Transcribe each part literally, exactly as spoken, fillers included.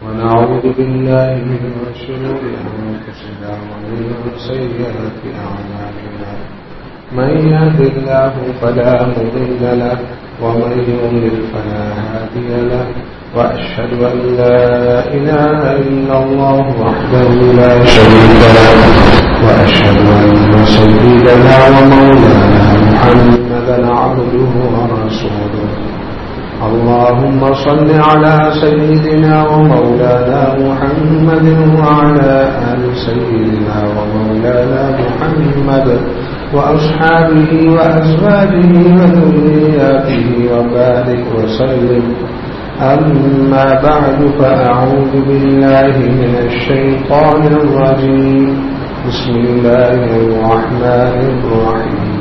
ونعوذ بالله من شرور أنفسنا ومن سيئات أعمالنا من يهد الله فلا مضل له ومن يضلل فلا هادي له وأشهد أن لا إله إلا الله وحده لا شريك له وأشهد أن سيدنا ومولانا محمدا عبده ورسوله اللهم صل على سيدنا ومولانا محمد وعلى آل سيدنا ومولانا محمد وأصحابه وأزواجه وذرياته وبارك وسلم أما بعد فأعوذ بالله من الشيطان الرجيم بسم الله الرحمن الرحيم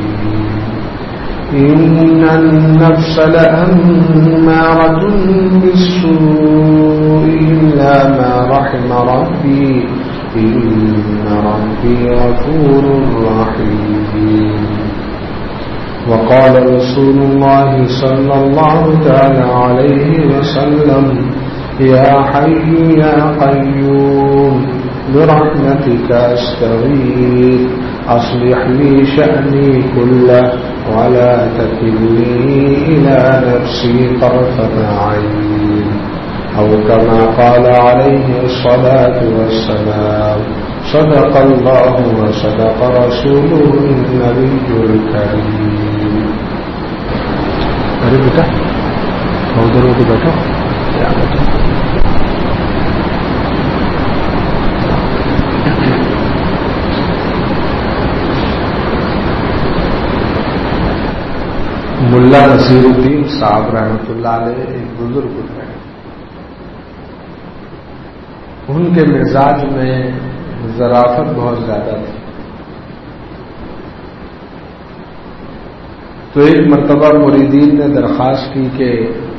إن النفس لأمارة بالسوء إلا ما رحم ربي إن ربي غفور رحيم وقال رسول الله صلى الله تعالى عليه وسلم يا حي يا قيوم برحمتك أستغيث أصلح لي شأني كله ولا تكلني إلى نفسي طرفة عين أو كما قال عليه الصلاة والسلام صدق الله وصدق رسوله النبي الكريم. ارے بیٹا ادھر ادھر بیٹھو ملا نصیر الدین صاحب رحمۃ اللہ علیہ ایک بزرگ گزرے. ان کے مزاج میں ظرافت بہت زیادہ تھی. تو ایک مرتبہ مریدین نے درخواست کی کہ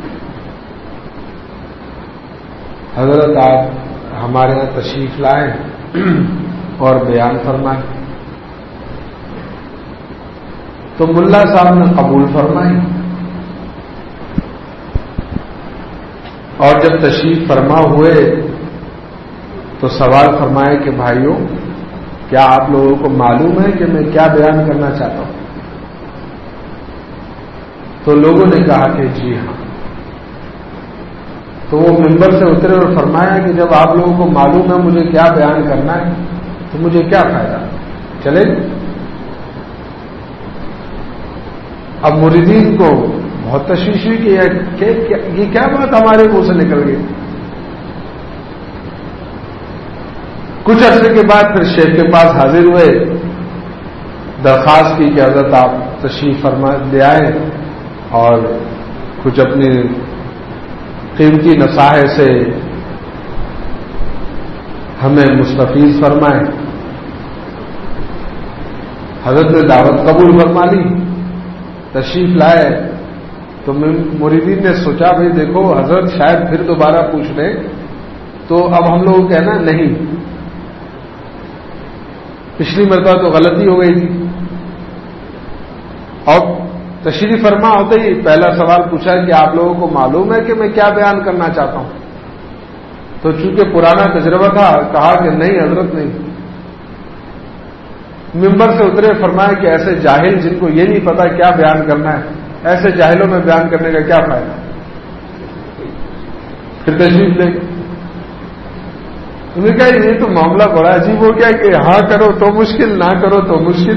حضرت آپ ہمارے یہاں تشریف لائیں اور بیان فرمائیں. تو ملا صاحب نے قبول فرمائی اور جب تشریف فرما ہوئے تو سوال فرمائے کہ بھائیوں کیا آپ لوگوں کو معلوم ہے کہ میں کیا بیان کرنا چاہتا ہوں؟ تو لوگوں نے کہا کہ جی ہاں. تو وہ منبر سے اترے اور فرمایا کہ جب آپ لوگوں کو معلوم ہے مجھے کیا بیان کرنا ہے تو مجھے کیا فائدہ. چلے اب مریدین کو بہت تشویش ہوئی کہ یہ کیا بات ہمارے منہ سے نکل گئی. کچھ عرصے کے بعد پھر شیخ کے پاس حاضر ہوئے, درخواست کی کہ حضرت آپ تشریف فرما لے آئے اور کچھ اپنی قیمتی نصائح سے ہمیں مستفیض فرمائیں. حضرت نے دعوت قبول فرما لی, تشریف لائے. تو مریدین نے سوچا بھائی دیکھو حضرت شاید پھر دوبارہ پوچھ لیں تو اب ہم لوگ کہنا نہیں, پچھلی مرتبہ تو غلطی ہو گئی تھی. اور تشریف فرما ہوتے ہی پہلا سوال پوچھا کہ آپ لوگوں کو معلوم ہے کہ میں کیا بیان کرنا چاہتا ہوں؟ تو چونکہ پرانا تجربہ تھا کہا کہ نہیں حضرت نہیں. ممبر سے اترے, فرمایا کہ ایسے جاہل جن کو یہ نہیں پتا کیا بیان کرنا ہے ایسے جاہلوں میں بیان کرنے کا کیا فائدہ. پھر تشریف لے گئے. انہوں نے کہا یہ تو معاملہ بڑا عجیب ہو گیا کہ ہاں کرو تو مشکل, نہ کرو تو مشکل.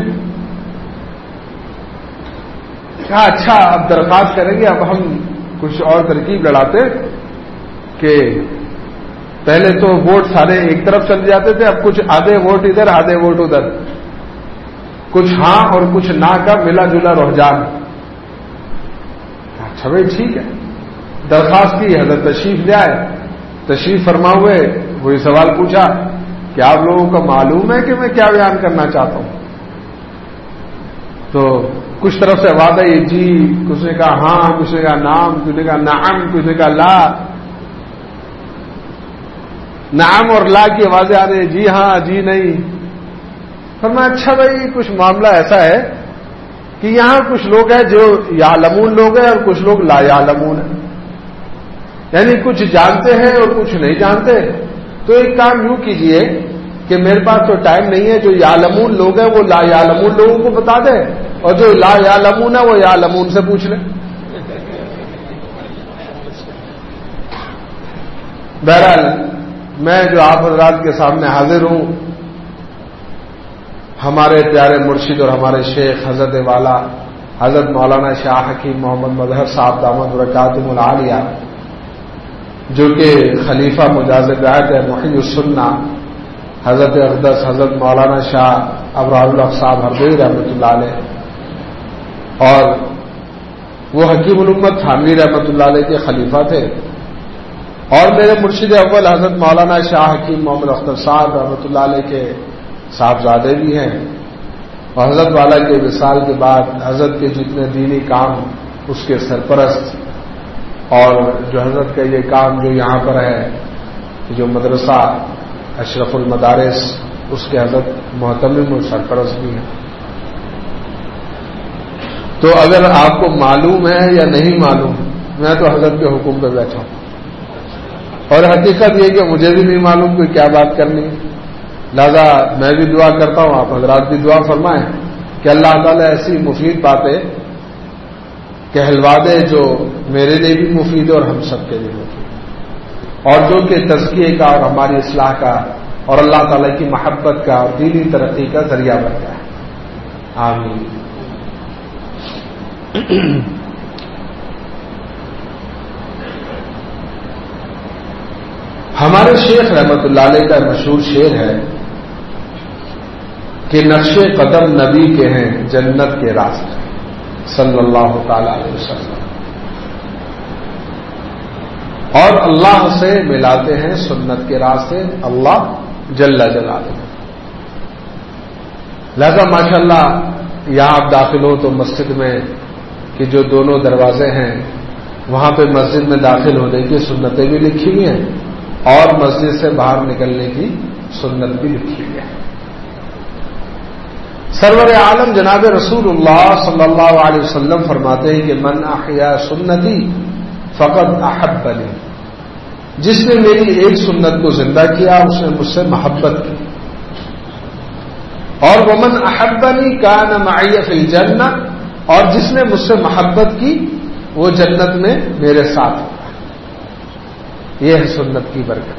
کہا اچھا اب درخواست کریں گے, اب ہم کچھ اور ترکیب لڑاتے کہ پہلے تو ووٹ سارے ایک طرف چل جاتے تھے, اب کچھ آدھے ووٹ ادھر آدھے ووٹ ادھر, کچھ ہاں اور کچھ نہ کا ملا جلا رجحان. اچھا بھائی ٹھیک ہے. درخواست کی, حضرت تشریف لے آئے, تشریف فرما ہوئے وہی سوال پوچھا کہ آپ لوگوں کو معلوم ہے کہ میں کیا بیان کرنا چاہتا ہوں؟ تو کچھ طرف سے آواز آئی جی, کچھ نے کہا ہاں, کچھ نے کہا نام, کچھ نے کہا نعم, کچھ نے کہا لا. نعم اور لا کی آوازیں آ رہی, جی ہاں جی نہیں. فرمایا اچھا بھائی کچھ معاملہ ایسا ہے کہ یہاں کچھ لوگ ہیں جو یعلمون لوگ ہیں اور کچھ لوگ لا یعلمون ہیں. یعنی کچھ جانتے ہیں اور کچھ نہیں جانتے. تو ایک کام یوں کیجئے کہ میرے پاس تو ٹائم نہیں ہے، جو یعلمون لوگ ہیں وہ لا یعلمون لوگوں کو بتا دیں، اور جو لا یعلمون ہے وہ یعلمون سے پوچھ لیں. بہرحال میں جو آپ حضرات کے سامنے حاضر ہوں، ہمارے پیارے مرشد اور ہمارے شیخ حضرت والا حضرت مولانا شاہ حکیم محمد مظہر صاحب دامت برکاتہم العالیہ، جو کہ خلیفہ مجاز بیعت ہے محی السنہ حضرت اقدس حضرت مولانا شاہ ابرار الحق صاحب ہردوئی رحمۃ اللہ علیہ، اور وہ حکیم الامت تھانوی رحمۃ اللہ علیہ کے خلیفہ تھے، اور میرے مرشد اول حضرت مولانا شاہ حکیم محمد اختر صاحب رحمۃ اللہ علیہ کے صاحبزادے بھی ہیں، اور حضرت والا کے وصال کے بعد حضرت کے جتنے دینی کام اس کے سرپرست، اور جو حضرت کا یہ کام جو یہاں پر ہے جو مدرسہ اشرف المدارس، اس کے حضرت محتمم اور سرپرست بھی ہیں. تو اگر آپ کو معلوم ہے یا نہیں معلوم، میں تو حضرت کے حکم پہ بیٹھا ہوں، اور حقیقت یہ کہ مجھے بھی نہیں معلوم کوئی کیا بات کرنی ہے. لہذا میں بھی دعا کرتا ہوں، آپ حضرات بھی دعا فرمائیں کہ اللہ تعالیٰ ایسی مفید باتیں کہلوا دے جو میرے لیے بھی مفید ہے اور ہم سب کے لیے مفید، اور جو کہ تزکیے کا اور ہماری اصلاح کا اور اللہ تعالیٰ کی محبت کا اور دینی ترقی کا ذریعہ بنتا ہے. آمین. ہمارے شیخ رحمت اللہ علیہ کا مشہور شعر ہے کہ نقش قدم نبی کے ہیں جنت کے راستے، صلی اللہ تعالی علیہ وسلم، اور اللہ سے ملاتے ہیں سنت کے راستے اللہ جل جلالہ. لہذا ماشاءاللہ یہاں آپ داخل ہو تو مسجد میں کہ جو دونوں دروازے ہیں وہاں پہ مسجد میں داخل ہونے کی سنتیں بھی لکھی ہوئی ہیں اور مسجد سے باہر نکلنے کی سنت بھی لکھی ہوئی ہے. سرور عالم جناب رسول اللہ صلی اللہ علیہ وسلم فرماتے ہیں کہ من احیا سنتی فقد احبنی، جس نے میری ایک سنت کو زندہ کیا اس نے مجھ سے محبت کی، اور ومن احبنی کان معی فی الجنہ، اور جس نے مجھ سے محبت کی وہ جنت میں میرے ساتھ ہوگا. یہ ہے سنت کی برکت.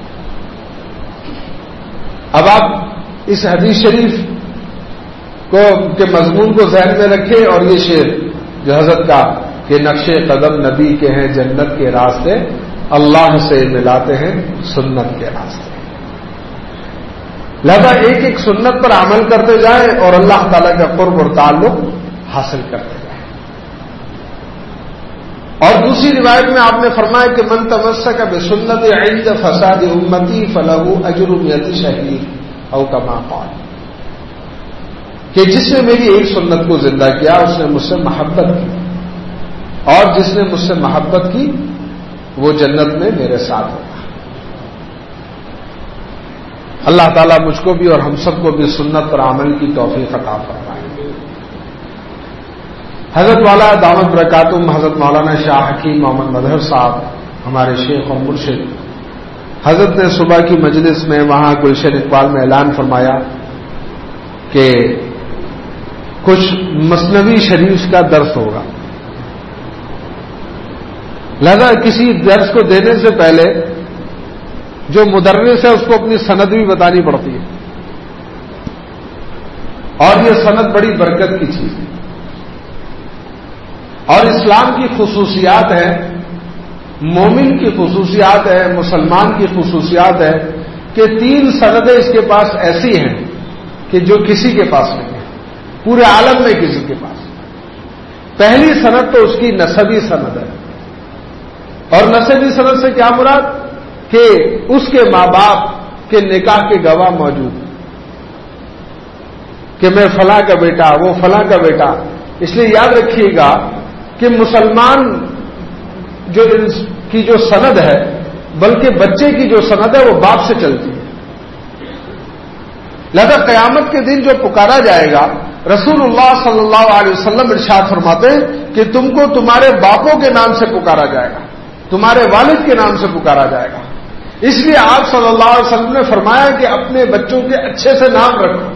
اب آپ اس حدیث شریف کو کے مضمون کو ذہن میں رکھیں، اور یہ شعر جو حضرت کا کہ نقش قدم نبی کے ہیں جنت کے راستے، اللہ سے ملاتے ہیں سنت کے راستے. لہذا ایک ایک سنت پر عمل کرتے جائیں اور اللہ تعالیٰ کا قرب اور تعلق حاصل کرتے جائیں. اور دوسری روایت میں آپ نے فرمایا کہ من تمسک بسنت عند فساد امتی فلہ اجر مئۃ شہید او کما قال، کہ جس نے میری ایک سنت کو زندہ کیا اس نے مجھ سے محبت کی، اور جس نے مجھ سے محبت کی وہ جنت میں میرے ساتھ ہوگا. اللہ تعالیٰ مجھ کو بھی اور ہم سب کو بھی سنت پر عمل کی توفیق عطا فرمائے. حضرت والا دامت برکاتہم حضرت مولانا شاہ حکیم محمد مظہر صاحب ہمارے شیخ و مرشد، حضرت نے صبح کی مجلس میں وہاں گلشن اقبال میں اعلان فرمایا کہ کچھ مثنوی شریف کا درس ہوگا. لہذا کسی درس کو دینے سے پہلے جو مدرس ہے اس کو اپنی سند بھی بتانی پڑتی ہے، اور یہ سند بڑی برکت کی چیز ہے. اور اسلام کی خصوصیات ہے، مومن کی خصوصیات ہے، مسلمان کی خصوصیات ہے کہ تین سندیں اس کے پاس ایسی ہیں کہ جو کسی کے پاس نہیں ہے، پورے عالم میں کسی کے پاس. پہلی سند تو اس کی نسبی سند ہے، اور نسبی سند سے کیا مراد کہ اس کے ماں باپ کے نکاح کے گواہ موجود ہیں کہ میں فلاں کا بیٹا، وہ فلاں کا بیٹا. اس لیے یاد رکھیے گا کہ مسلمان جو کی جو سند ہے، بلکہ بچے کی جو سند ہے وہ باپ سے چلتی ہے. لہذا قیامت کے دن جو پکارا جائے گا، رسول اللہ صلی اللہ علیہ وسلم ارشاد فرماتے ہیں کہ تم کو تمہارے باپوں کے نام سے پکارا جائے گا. تمہارے والد کے نام سے پکارا جائے گا. اس لیے آپ صلی اللہ علیہ وسلم نے فرمایا کہ اپنے بچوں کے اچھے سے نام رکھو.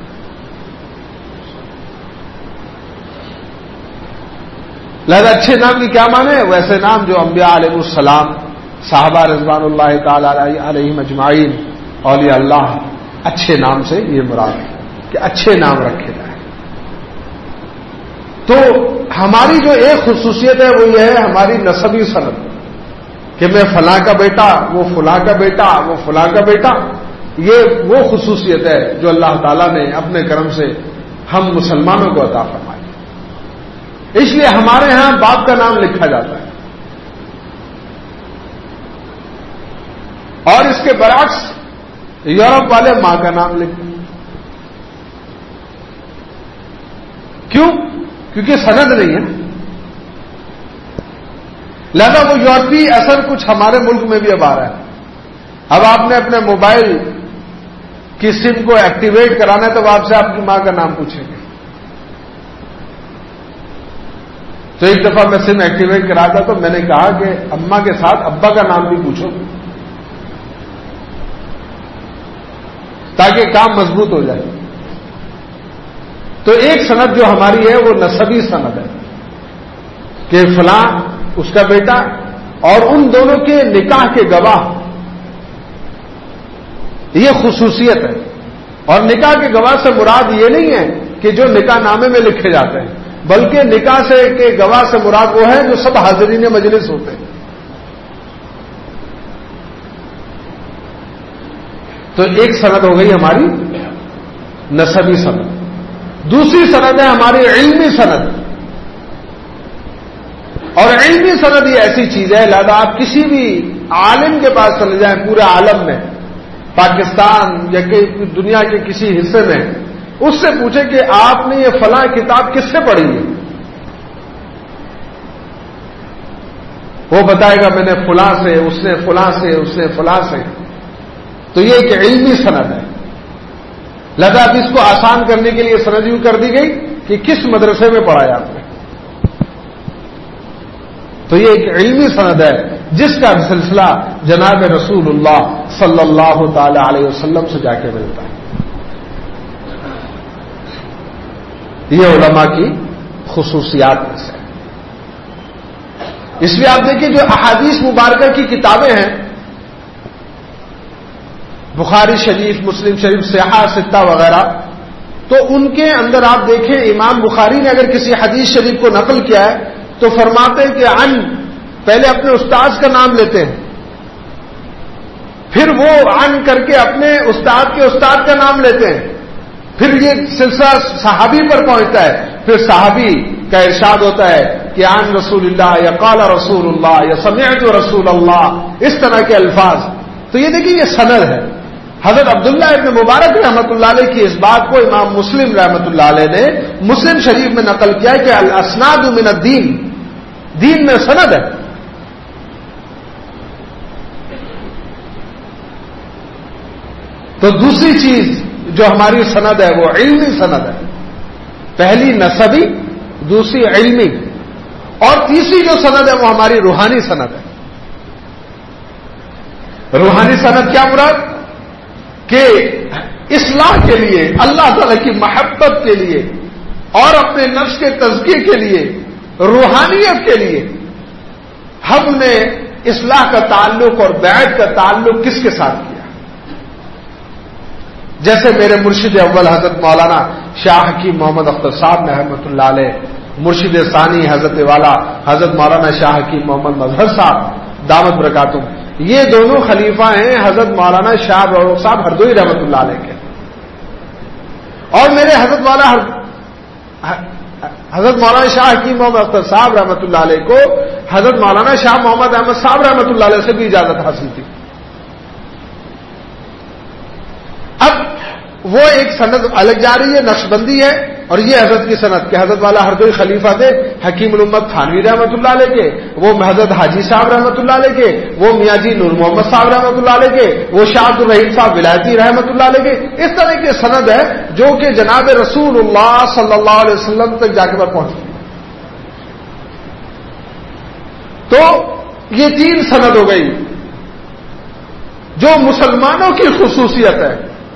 لہذا اچھے نام کی کیا معنی ہے؟ ویسے نام جو انبیاء علیہ السلام، صحابہ رضوان اللہ تعالی علیہم اجمعین، اولیاء اللہ، اچھے نام سے یہ مراد ہے کہ اچھے نام رکھے جائیں. تو ہماری جو ایک خصوصیت ہے وہ یہ ہے ہماری نسبی سند، کہ میں فلاں کا بیٹا، وہ فلاں کا بیٹا، وہ فلاں کا بیٹا. یہ وہ خصوصیت ہے جو اللہ تعالیٰ نے اپنے کرم سے ہم مسلمانوں کو عطا فرمائی. اس لیے ہمارے ہاں باپ کا نام لکھا جاتا ہے، اور اس کے برعکس یورپ والے ماں کا نام لکھتے ہیں. کیوں؟ کیونکہ سند نہیں ہے. لہذا وہ یورپی اثر کچھ ہمارے ملک میں بھی اب آ رہا ہے. اب آپ نے اپنے موبائل کی سم کو ایکٹیویٹ کرانا ہے تو آپ سے آپ کی ماں کا نام پوچھیں گے. تو ایک دفعہ میں سم ایکٹیویٹ کرا تھا تو میں نے کہا کہ اماں کے ساتھ ابا کا نام بھی پوچھو تاکہ کام مضبوط ہو جائے. تو ایک سند جو ہماری ہے وہ نسبی سند ہے کہ فلاں اس کا بیٹا، اور ان دونوں کے نکاح کے گواہ، یہ خصوصیت ہے. اور نکاح کے گواہ سے مراد یہ نہیں ہے کہ جو نکاح نامے میں لکھے جاتے ہیں، بلکہ نکاح سے کے گواہ سے مراد وہ ہے جو سب حاضرین مجلس ہوتے ہیں. تو ایک سند ہو گئی ہماری نسبی سند. دوسری سند ہے ہماری علمی سند. اور علمی سند یہ ایسی چیز ہے، لہذا آپ کسی بھی عالم کے پاس چلے جائیں پورے عالم میں، پاکستان یا دنیا کے کسی حصے میں، اس سے پوچھیں کہ آپ نے یہ فلاں کتاب کس سے پڑھی ہے، وہ بتائے گا میں نے فلاں سے، اس نے فلاں سے، اس نے فلاں سے. تو یہ ایک علمی سند ہے. لہذا اب اس کو آسان کرنے کے لیے سند یوں کر دی گئی کہ کس مدرسے میں پڑھا آپ نے. تو یہ ایک علمی سند ہے جس کا سلسلہ جناب رسول اللہ صلی اللہ تعالی علیہ وسلم سے جا کے ملتا ہے. یہ علماء کی خصوصیات میں سے. اس لیے آپ دیکھیں جو احادیث مبارکہ کی کتابیں ہیں، بخاری شریف، مسلم شریف، صحیح ستہ وغیرہ، تو ان کے اندر آپ دیکھیں امام بخاری نے اگر کسی حدیث شریف کو نقل کیا ہے تو فرماتے ہیں کہ عن، پہلے اپنے استاد کا نام لیتے ہیں، پھر وہ عن کر کے اپنے استاد کے استاد کا نام لیتے ہیں، پھر یہ سلسلہ صحابی پر پہنچتا ہے، پھر صحابی کا ارشاد ہوتا ہے کہ عن رسول اللہ یا قال رسول اللہ یا سمعت رسول اللہ، اس طرح کے الفاظ. تو یہ دیکھیں یہ سند ہے. حضرت عبداللہ ابن مبارک رحمۃ اللہ علیہ کی اس بات کو امام مسلم رحمۃ اللہ علیہ نے مسلم شریف میں نقل کیا کہ الاسناد من الدین، دین میں سند ہے. تو دوسری چیز جو ہماری سند ہے وہ علمی سند ہے. پہلی نسبی، دوسری علمی، اور تیسری جو سند ہے وہ ہماری روحانی سند ہے. روحانی سند کیا مراد؟ کہ اصلاح کے لیے، اللہ تعالی کی محبت کے لیے اور اپنے نفس کے تزکیے کے لیے، روحانیت کے لیے ہم نے اصلاح کا تعلق اور بیعت کا تعلق کس کے ساتھ کیا. جیسے میرے مرشد اول حضرت مولانا شاہ حکیم محمد اختر صاحب نے رحمۃ اللہ علیہ، مرشد ثانی حضرت والا حضرت مولانا شاہ حکیم محمد مظہر صاحب دامت برکاتہم، یہ دونوں خلیفہ ہیں حضرت مولانا شاہ بروق صاحب ہردوئی رحمۃ اللہ علیہ کے. اور میرے حضرت مولانا حضرت مولانا شاہ حکیم محمد اختر صاحب رحمۃ اللہ علیہ کو حضرت مولانا شاہ محمد احمد صاحب رحمۃ اللہ علیہ سے بھی اجازت حاصل تھی. اب وہ ایک سند الگ جا رہی ہے، نقشبندی ہے، اور یہ حضرت کی سند کہ حضرت والا ہردوئی خلیفہ تھے حکیم الامت تھانوی رحمۃ اللہ علیہ کے، وہ حضرت حاجی صاحب رحمۃ اللہ علیہ کے، وہ میاں جی نور محمد صاحب رحمۃ اللہ علیہ کے، وہ شاہ عبد الرحیم صاحب ولایتی رحمۃ اللہ علیہ کے. اس طرح کے سند ہے جو کہ جناب رسول اللہ صلی اللہ علیہ وسلم تک جا کے بعد پہنچتی. تو یہ تین سند ہو گئی جو مسلمانوں کی خصوصیت ہے.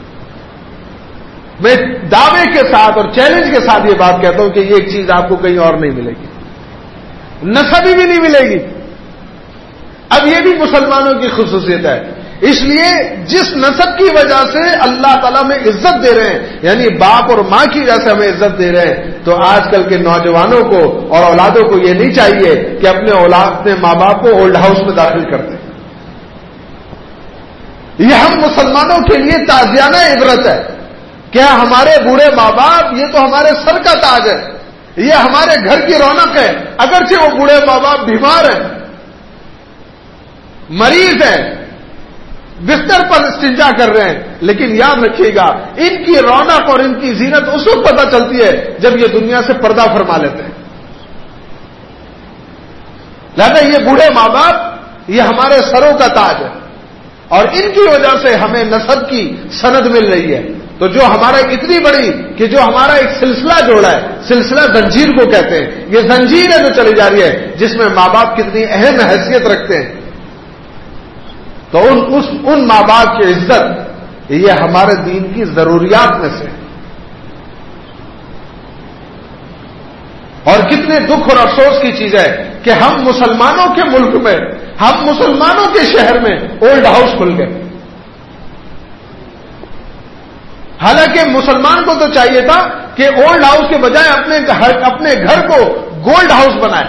میں دعوے کے ساتھ اور چیلنج کے ساتھ یہ بات کہتا ہوں کہ یہ ایک چیز آپ کو کہیں اور نہیں ملے گی, نسبی بھی نہیں ملے گی. اب یہ بھی مسلمانوں کی خصوصیت ہے. اس لیے جس نسب کی وجہ سے اللہ تعالیٰ میں عزت دے رہے ہیں, یعنی باپ اور ماں کی وجہ سے ہمیں عزت دے رہے ہیں, تو آج کل کے نوجوانوں کو اور اولادوں کو یہ نہیں چاہیے کہ اپنے اولاد اپنے ماں باپ کو اولڈ ہاؤس میں داخل کر دیں. یہ ہم مسلمانوں کے لیے تعزیانہ عبرت ہے. کیا ہمارے بوڑھے ماں باپ یہ تو ہمارے سر کا تاج ہے, یہ ہمارے گھر کی رونق ہے. اگرچہ وہ بوڑھے ماں باپ بیمار ہیں, مریض ہیں, بستر پر استنجا کر رہے ہیں, لیکن یاد رکھیے گا ان کی رونق اور ان کی زینت اس وقت پتہ چلتی ہے جب یہ دنیا سے پردہ فرما لیتے ہیں. لہذا یہ بوڑھے ماں باپ یہ ہمارے سروں کا تاج ہے, اور ان کی وجہ سے ہمیں نسب کی سند مل رہی ہے. تو جو ہمارا اتنی بڑی کہ جو ہمارا ایک سلسلہ جوڑا ہے, سلسلہ زنجیر کو کہتے ہیں, یہ زنجیر ہے جو چلی جا رہی ہے جس میں ماں باپ کتنی اہم حیثیت رکھتے ہیں. تو ان اس ان ماں باپ کی عزت یہ ہمارے دین کی ضروریات میں سے. اور کتنے دکھ اور افسوس کی چیز ہے کہ ہم مسلمانوں کے ملک میں, ہم مسلمانوں کے شہر میں اولڈ ہاؤس کھل گئے. حالانکہ مسلمان کو تو چاہیے تھا کہ اولڈ ہاؤس کے بجائے اپنے اپنے گھر کو گولڈ ہاؤس بنائے.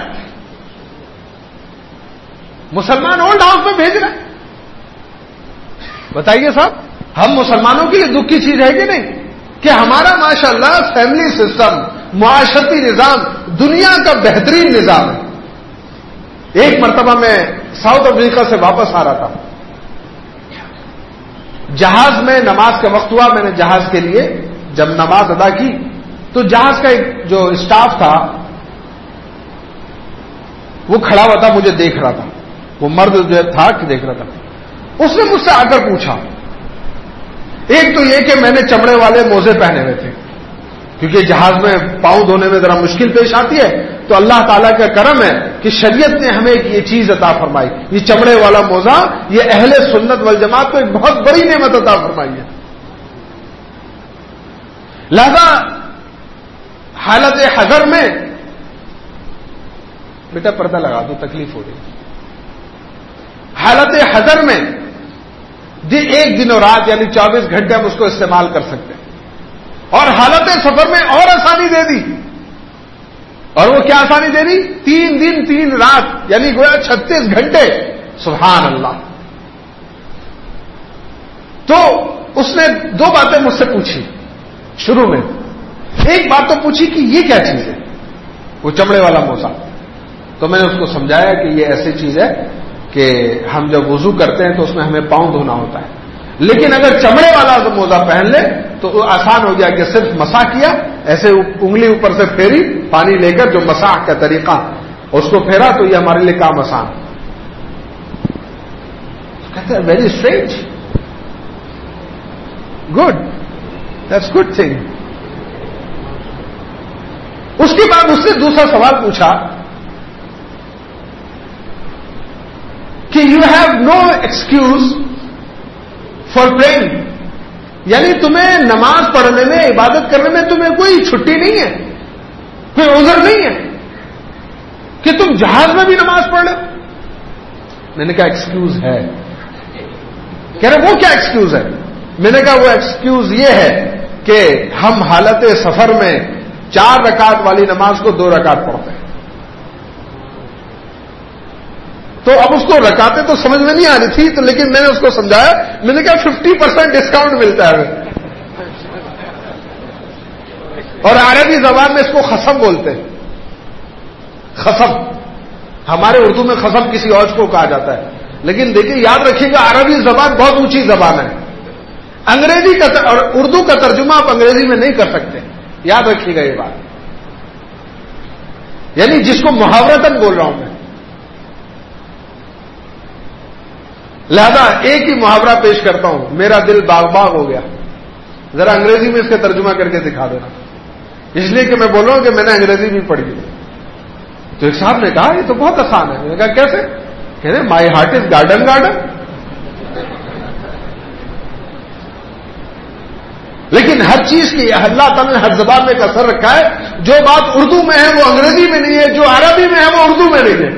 مسلمان اولڈ ہاؤس میں بھیج رہے ہیں. بتائیے صاحب, ہم مسلمانوں کے لیے دکھ کی چیز ہے کہ نہیں کہ ہمارا ماشاءاللہ فیملی سسٹم, معاشرتی نظام دنیا کا بہترین نظام ہے. ایک مرتبہ میں ساؤتھ افریقہ سے واپس آ رہا تھا, جہاز میں نماز کا وقت ہوا. میں نے جہاز کے لیے جب نماز ادا کی تو جہاز کا ایک جو اسٹاف تھا وہ کھڑا ہوا تھا, مجھے دیکھ رہا تھا. وہ مرد جو تھا کہ دیکھ رہا تھا. اس نے مجھ سے آ کر پوچھا, ایک تو یہ کہ میں نے چمڑے والے موزے پہنے ہوئے تھے کیونکہ جہاز میں پاؤں دھونے میں ذرا مشکل پیش آتی ہے, تو اللہ تعالیٰ کا کرم ہے کہ شریعت نے ہمیں یہ چیز عطا فرمائی. یہ چمڑے والا موزہ یہ اہل سنت والجماعت کو ایک بہت بڑی نعمت عطا فرمائی ہے. لہذا حالت حذر میں, بیٹا پردہ لگا دو تکلیف ہو رہی, حالت حذر میں ایک دن اور رات یعنی چوبیس گھنٹے ہم اس کو استعمال کر سکتے ہیں. اور حالت سفر میں اور آسانی دے دی. اور وہ کیا آسانی دے دی؟ تین دن تین رات یعنی گویا چھتیس گھنٹے. سبحان اللہ. تو اس نے دو باتیں مجھ سے پوچھی شروع میں. ایک بات تو پوچھی کہ یہ کیا چیز ہے, وہ چمڑے والا موزہ. تو میں نے اس کو سمجھایا کہ یہ ایسی چیز ہے کہ ہم جب وضو کرتے ہیں تو اس میں ہمیں پاؤں دھونا ہوتا ہے, لیکن اگر چمڑے والا موزہ پہن لے تو آسان ہو گیا کہ صرف مسح کیا, ایسے انگلی اوپر سے پھیری پانی لے کر, جو مسح کا طریقہ اس کو پھیرا, تو یہ ہمارے لیے کام آسان. کہتے ہیں very strange, good, that's good thing. اس کے بعد اس سے دوسرا سوال پوچھا کہ you have no excuse for praying, یعنی تمہیں نماز پڑھنے میں, عبادت کرنے میں تمہیں کوئی چھٹی نہیں ہے, کوئی عذر نہیں ہے کہ تم جہاز میں بھی نماز پڑھ لو. میں نے کہا ایکسکیوز ہے. کہہ رہے وہ کیا ایکسکیوز ہے؟ میں نے کہا وہ ایکسکیوز یہ ہے کہ ہم حالت سفر میں چار رکعت والی نماز کو دو رکعت پڑھتے ہیں. تو اب اس کو رکعتیں تو سمجھ میں نہیں آ رہی تھی, تو لیکن میں نے اس کو سمجھایا. میں نے کہا ففٹی پرسینٹ ڈسکاؤنٹ ملتا ہے. اور عربی زبان میں اس کو خصم بولتے ہیں. خصم, ہمارے اردو میں خصم کسی اور کو کہا جاتا ہے, لیکن دیکھیے یاد رکھیے گا عربی زبان بہت اونچی زبان ہے. انگریزی کا اور اردو کا ترجمہ آپ انگریزی میں نہیں کر سکتے, یاد رکھیے گا یہ بات. یعنی جس کو محاورتاً بول رہا ہوں میں. لہذا ایک ہی محاورہ پیش کرتا ہوں, میرا دل باغ باغ ہو گیا. ذرا انگریزی میں اس کا ترجمہ کر کے دکھا دینا, اس لیے کہ میں بول رہا ہوں کہ میں نے انگریزی بھی پڑھی. تو ایک صاحب نے کہا یہ تو بہت آسان ہے. میں نے کہا کیسے؟ کہہ رہے my heart is garden garden. لیکن ہر چیز کی اللہ تعالیٰ نے ہر زبان میں ایک اثر رکھا ہے. جو بات اردو میں ہے وہ انگریزی میں نہیں ہے, جو عربی میں ہے وہ اردو میں نہیں ہے.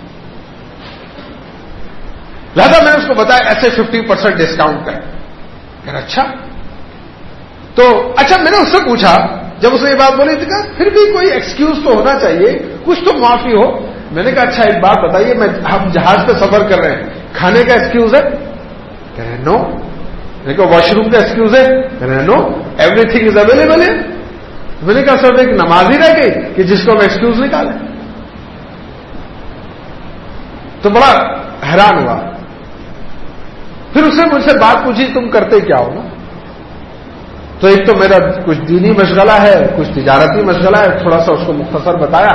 لہذا میں نے اس کو بتایا ایسے ففٹی پرسینٹ ڈسکاؤنٹ کا. کہہ رہا اچھا. تو اچھا میں نے اس سے پوچھا, جب اس نے یہ بات بولی تو کہا پھر بھی کوئی ایکسکیوز تو ہونا چاہیے, کچھ تو معافی ہو. میں نے کہا اچھا ایک بات بتائیے, میں ہم جہاز پہ سفر کر رہے ہیں, کھانے کا ایکسکیوز ہے؟ کہہ رہے نو. میں نے کہا واش روم کا ایکسکیوز ہے؟ کہہ رہے no, everything is available ہے. میں نے کہا سر ایک نماز ہی رہ گئی کہ جس کو ہم ایکسکیوز نکالیں. تو بڑا حیران ہوا. پھر اس نے مجھ سے بات پوچھی تم کرتے کیا ہو نا؟ تو ایک تو میرا کچھ دینی مشغلہ ہے, کچھ تجارتی مشغلہ ہے, تھوڑا سا اس کو مختصر بتایا.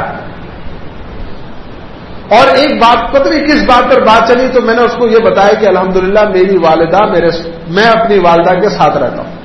اور ایک بات پتہ نہیں کس بات پر بات چلی, تو میں نے اس کو یہ بتایا کہ الحمدللہ میری والدہ میرے میں اپنی والدہ کے ساتھ رہتا ہوں,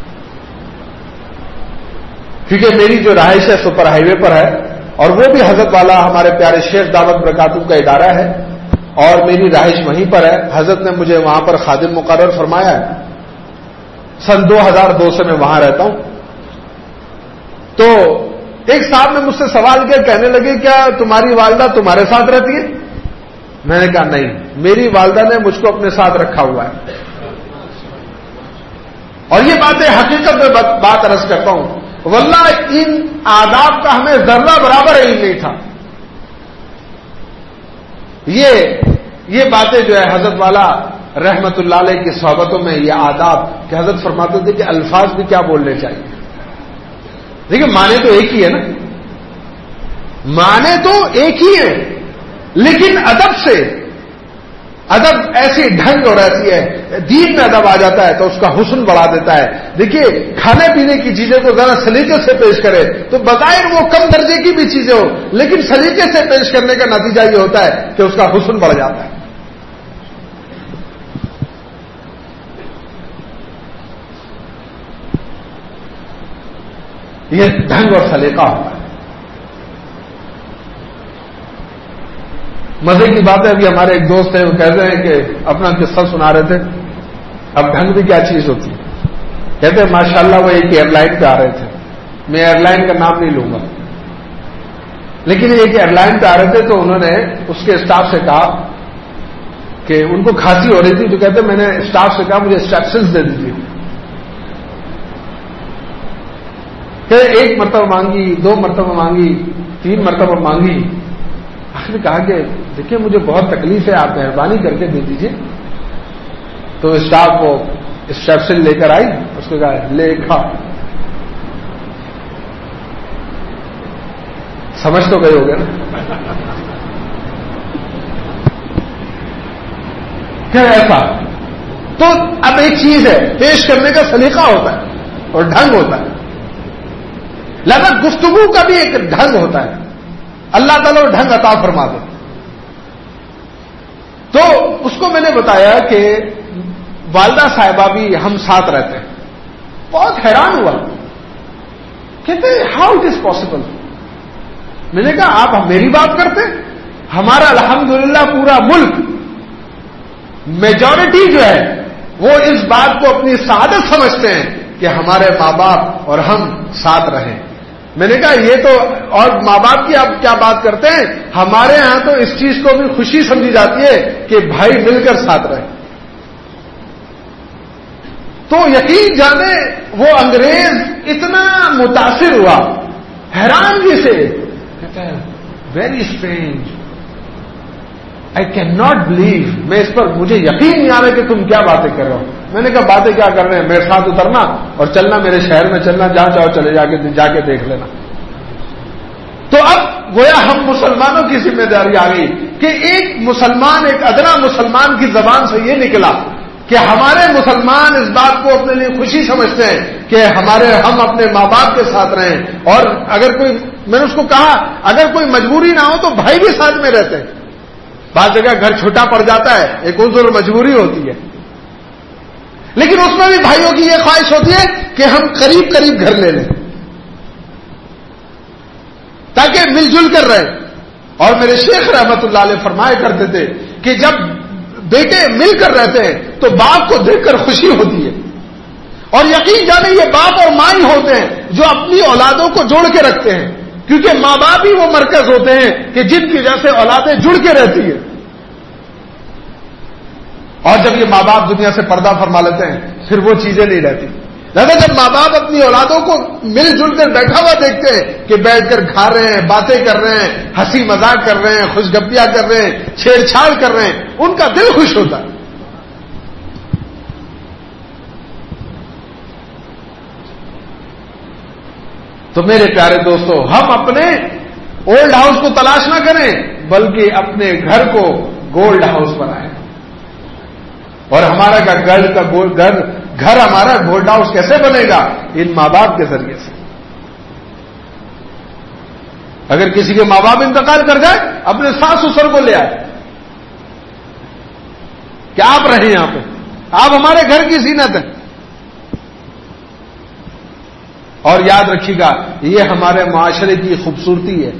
کیونکہ میری جو رہائش ہے سپر ہائی وے پر ہے, اور وہ بھی حضرت والا ہمارے پیارے شیخ دعوت برکاتہ کا ادارہ ہے, اور میری رہائش وہیں پر ہے. حضرت نے مجھے وہاں پر خادم مقرر فرمایا ہے. سن دو ہزار دو سے میں وہاں رہتا ہوں. تو ایک صاحب نے مجھ سے سوال کیا, کہنے لگے کیا تمہاری والدہ تمہارے ساتھ رہتی ہے؟ میں نے کہا نہیں, میری والدہ نے مجھ کو اپنے ساتھ رکھا ہوا ہے. اور یہ باتیں حقیقت میں بات عرض کرتا ہوں, واللہ ان آداب کا ہمیں ذرہ برابر علم نہیں تھا. یہ یہ باتیں جو ہے حضرت والا رحمت اللہ علیہ کی صحبتوں میں یہ آداب کہ حضرت فرماتے تھے کہ الفاظ بھی کیا بولنے چاہیے. دیکھیں معنی تو ایک ہی ہے نا, معنی تو ایک ہی ہے, لیکن ادب سے, ادب ایسی ڈھنگ اور ایسی ہے, دین میں ادب آ جاتا ہے تو اس کا حسن بڑھا دیتا ہے. دیکھیے کھانے پینے کی چیزیں کو ذرا سلیقے سے پیش کرے تو بظاہر وہ کم درجے کی بھی چیزیں ہو, لیکن سلیقے سے پیش کرنے کا نتیجہ یہ ہوتا ہے کہ اس کا حسن بڑھ جاتا ہے. یہ ڈھنگ اور سلیقہ ہوتا ہے. مزے کی بات ہے, ابھی ہمارے ایک دوست ہیں وہ کہتے ہیں کہ اپنا قصہ سنا رہے تھے. اب ڈھنگ بھی کیا چیز ہوتی ہے؟ کہتے ہیں ماشاءاللہ وہ ایک ایئر لائن پہ آ رہے تھے, میں ایئر لائن کا نام نہیں لوں گا, لیکن ایک ایئر لائن پہ آ رہے تھے تو انہوں نے اس کے اسٹاف سے کہا کہ ان کو کھانسی ہو رہی تھی, تو کہتے ہیں میں نے اسٹاف سے کہا مجھے اسٹریپسنس دے دیجیے. کہ ایک مرتبہ مانگی, دو مرتبہ مانگی, تین مرتبہ مانگی, آخر کہا کہ دیکھیے مجھے بہت تکلیف ہے, آپ مہربانی کر کے دے دیجیے. تو اسٹاف کو اسٹریپسن لے کر آئی, اس کو کہا لے کھا. سمجھ تو گئے ہو گئے نا کیا ایسا. تو اب ایک چیز ہے, پیش کرنے کا سلیقہ ہوتا ہے اور ڈھنگ ہوتا ہے. لہذا گفتگو کا بھی ایک ڈھنگ ہوتا ہے, اللہ تعالیٰ وہ ڈھنگ عطا فرما دے. تو اس کو میں نے بتایا کہ والدہ صاحبہ بھی ہم ساتھ رہتے ہیں. بہت حیران ہوا, کہتے ہاؤ اٹ از پاسبل. میں نے کہا آپ میری بات کرتے, ہمارا الحمدللہ پورا ملک میجورٹی جو ہے وہ اس بات کو اپنی سعادت سمجھتے ہیں کہ ہمارے ماں باپ اور ہم ساتھ رہیں. میں نے کہا یہ تو, اور ماں باپ کی آپ کیا بات کرتے ہیں, ہمارے ہاں تو اس چیز کو بھی خوشی سمجھی جاتی ہے کہ بھائی مل کر ساتھ رہیں. تو یقین جانے وہ انگریز اتنا متاثر ہوا حیرانگی سے, کہتا ہے very strange, I can not believe, میں اس پر مجھے یقین نہیں آ رہا کہ تم کیا باتیں کر رہے ہو. میں نے کہا باتیں کیا کر رہے ہیں, میرے ساتھ اترنا اور چلنا, میرے شہر میں چلنا, جہاں چاہو چلے جا کے جا کے دیکھ لینا. تو اب گویا ہم مسلمانوں کی ذمہ داری آ گئی کہ ایک مسلمان, ایک ادنا مسلمان کی زبان سے یہ نکلا کہ ہمارے مسلمان اس بات کو اپنے لیے خوشی سمجھتے ہیں کہ ہمارے ہم اپنے ماں باپ کے ساتھ رہیں. اور اگر کوئی, میں نے اس کو کہا اگر کوئی مجبوری نہ ہو تو بھائی بھی ساتھ میں رہتے ہیں. بعض جگہ گھر چھوٹا پڑ جاتا ہے, ایک عذر مجبوری ہوتی ہے, لیکن اس میں بھی بھائیوں کی یہ خواہش ہوتی ہے کہ ہم قریب قریب گھر لے لیں تاکہ مل جل کر رہیں. اور میرے شیخ رحمت اللہ علیہ فرمایا کرتے تھے کہ جب بیٹے مل کر رہتے ہیں تو باپ کو دیکھ کر خوشی ہوتی ہے، اور یقین جانے یہ باپ اور ماں ہی ہوتے ہیں جو اپنی اولادوں کو جوڑ کے رکھتے ہیں، کیونکہ ماں باپ ہی وہ مرکز ہوتے ہیں کہ جن کی وجہ سے اولادیں جڑ کے رہتی ہیں. اور جب یہ ماں باپ دنیا سے پردہ فرما لیتے ہیں پھر وہ چیزیں نہیں رہتی. لہذا جب ماں باپ اپنی اولادوں کو مل جل کر بیٹھا ہوا دیکھتے ہیں کہ بیٹھ کر کھا رہے ہیں، باتیں کر رہے ہیں، ہنسی مذاق کر رہے ہیں، خوش گپیاں کر رہے ہیں، چھیڑ چھاڑ کر رہے ہیں، ان کا دل خوش ہوتا ہے. تو میرے پیارے دوستو، ہم اپنے اولڈ ہاؤس کو تلاش نہ کریں بلکہ اپنے گھر کو گولڈ ہاؤس بنائیں. اور ہمارا گھر کا گھر گھر ہمارا گولڈ ہاؤس کیسے بنے گا؟ ان ماں باپ کے ذریعے سے. اگر کسی کے ماں باپ انتقال کر جائے اپنے ساس سسر کو لے آئے کہ آپ رہیں یہاں پہ، آپ ہمارے گھر کی زینت ہیں. اور یاد رکھیے گا یہ ہمارے معاشرے کی خوبصورتی ہے.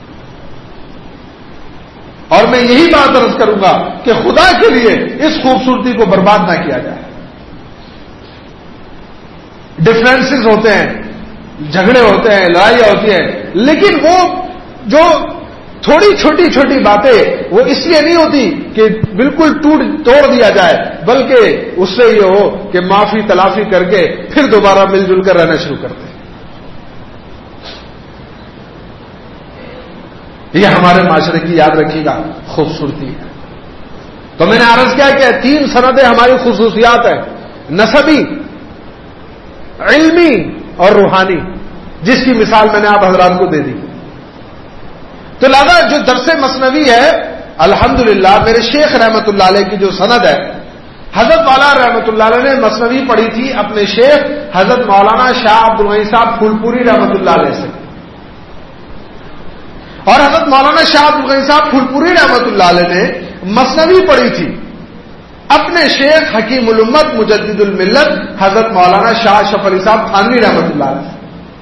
اور میں یہی بات عرض کروں گا کہ خدا کے لیے اس خوبصورتی کو برباد نہ کیا جائے. ڈفرینسز ہوتے ہیں، جھگڑے ہوتے ہیں، لڑائیاں ہوتی ہیں، لیکن وہ جو تھوڑی چھوٹی چھوٹی باتیں وہ اس لیے نہیں ہوتی کہ بالکل ٹوٹ توڑ دیا جائے، بلکہ اس سے یہ ہو کہ معافی تلافی کر کے پھر دوبارہ مل جل کر رہنا شروع کرتے ہیں. یہ ہمارے معاشرے کی یاد رکھیے گا خوبصورتی ہے. تو میں نے عرض کیا کہ تین سندیں ہماری خصوصیات ہیں: نسبی، علمی اور روحانی، جس کی مثال میں نے آپ حضرات کو دے دی. تو لہذا جو درس مثنوی ہے الحمدللہ میرے شیخ رحمت اللہ علیہ کی جو سند ہے، حضرت والا رحمت اللہ علیہ نے مثنوی پڑھی تھی اپنے شیخ حضرت مولانا شاہ عبد الغنی صاحب پھولپوری رحمت اللہ علیہ سے، اور حضرت مولانا شاہ عبد الغنی صاحب پھولپوری رحمت اللہ علیہ نے مثنوی پڑھی تھی اپنے شیخ حکیم الامت مجدد الملت حضرت مولانا شاہ اشرف علی صاحب تھانوی رحمت اللہ علیہ.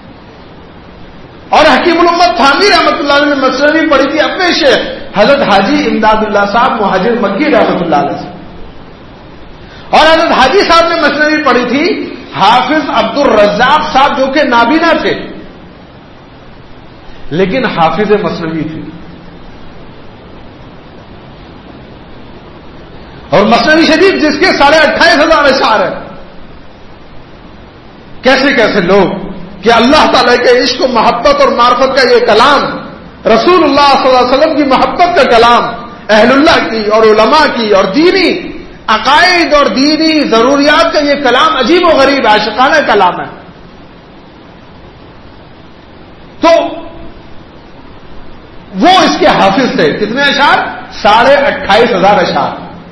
اور حکیم الامت تھانوی رحمت اللہ علیہ نے مثنوی پڑھی تھی اپنے شیخ حضرت حاجی امداد اللہ صاحب مہاجر مکی رحمت اللہ علیہ سے. اور حضرت حاجی صاحب نے مثنوی پڑھی تھی حافظ عبد الرزاق صاحب جو کہ نابینا تھے لیکن حافظ مثنوی تھے. اور مثنوی شریف جس کے ساڑھے اٹھائیس ہزار اشعار ہیں. کیسے کیسے لوگ کہ اللہ تعالی کے عشق و محبت اور معرفت کا یہ کلام، رسول اللہ صلی اللہ علیہ وسلم کی محبت کا کلام، اہل اللہ کی اور علماء کی اور دینی عقائد اور دینی ضروریات کا یہ کلام عجیب و غریب عاشقانہ کلام ہے. تو وہ اس کے حافظ تھے. کتنے اشعار؟ ساڑھے اٹھائیس ہزار اشعار.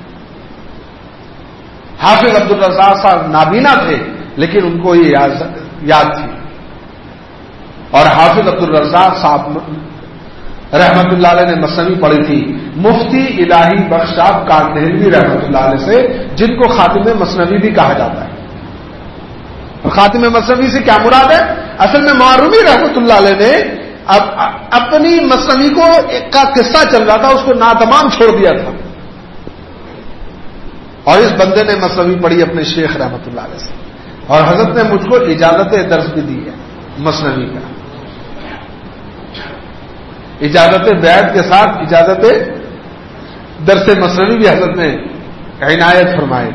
حافظ عبد الرزاق صاحب نابینا تھے لیکن ان کو یہ یاد تھی. اور حافظ عبد الرزاق صاحب رحمت اللہ علیہ نے مثنوی پڑھی تھی مفتی الہی بخش صاحب کاندہلوی رحمت اللہ علیہ سے، جن کو خاتم مثنوی بھی کہا جاتا ہے. اور خاتم مثنوی سے کیا مراد ہے؟ اصل میں معرومی رحمت اللہ علیہ نے اب اپنی مثنوی کو ایک کا قصہ چل رہا تھا، اس کو ناتمام چھوڑ دیا تھا، اور اس بندے نے مثنوی پڑھی اپنے شیخ رحمت اللہ علیہ سے، اور حضرت نے مجھ کو اجازت درس بھی دی ہے مثنوی کا، اجازت بیعت کے ساتھ اجازت درس مثنوی بھی حضرت نے عنایت فرمائی.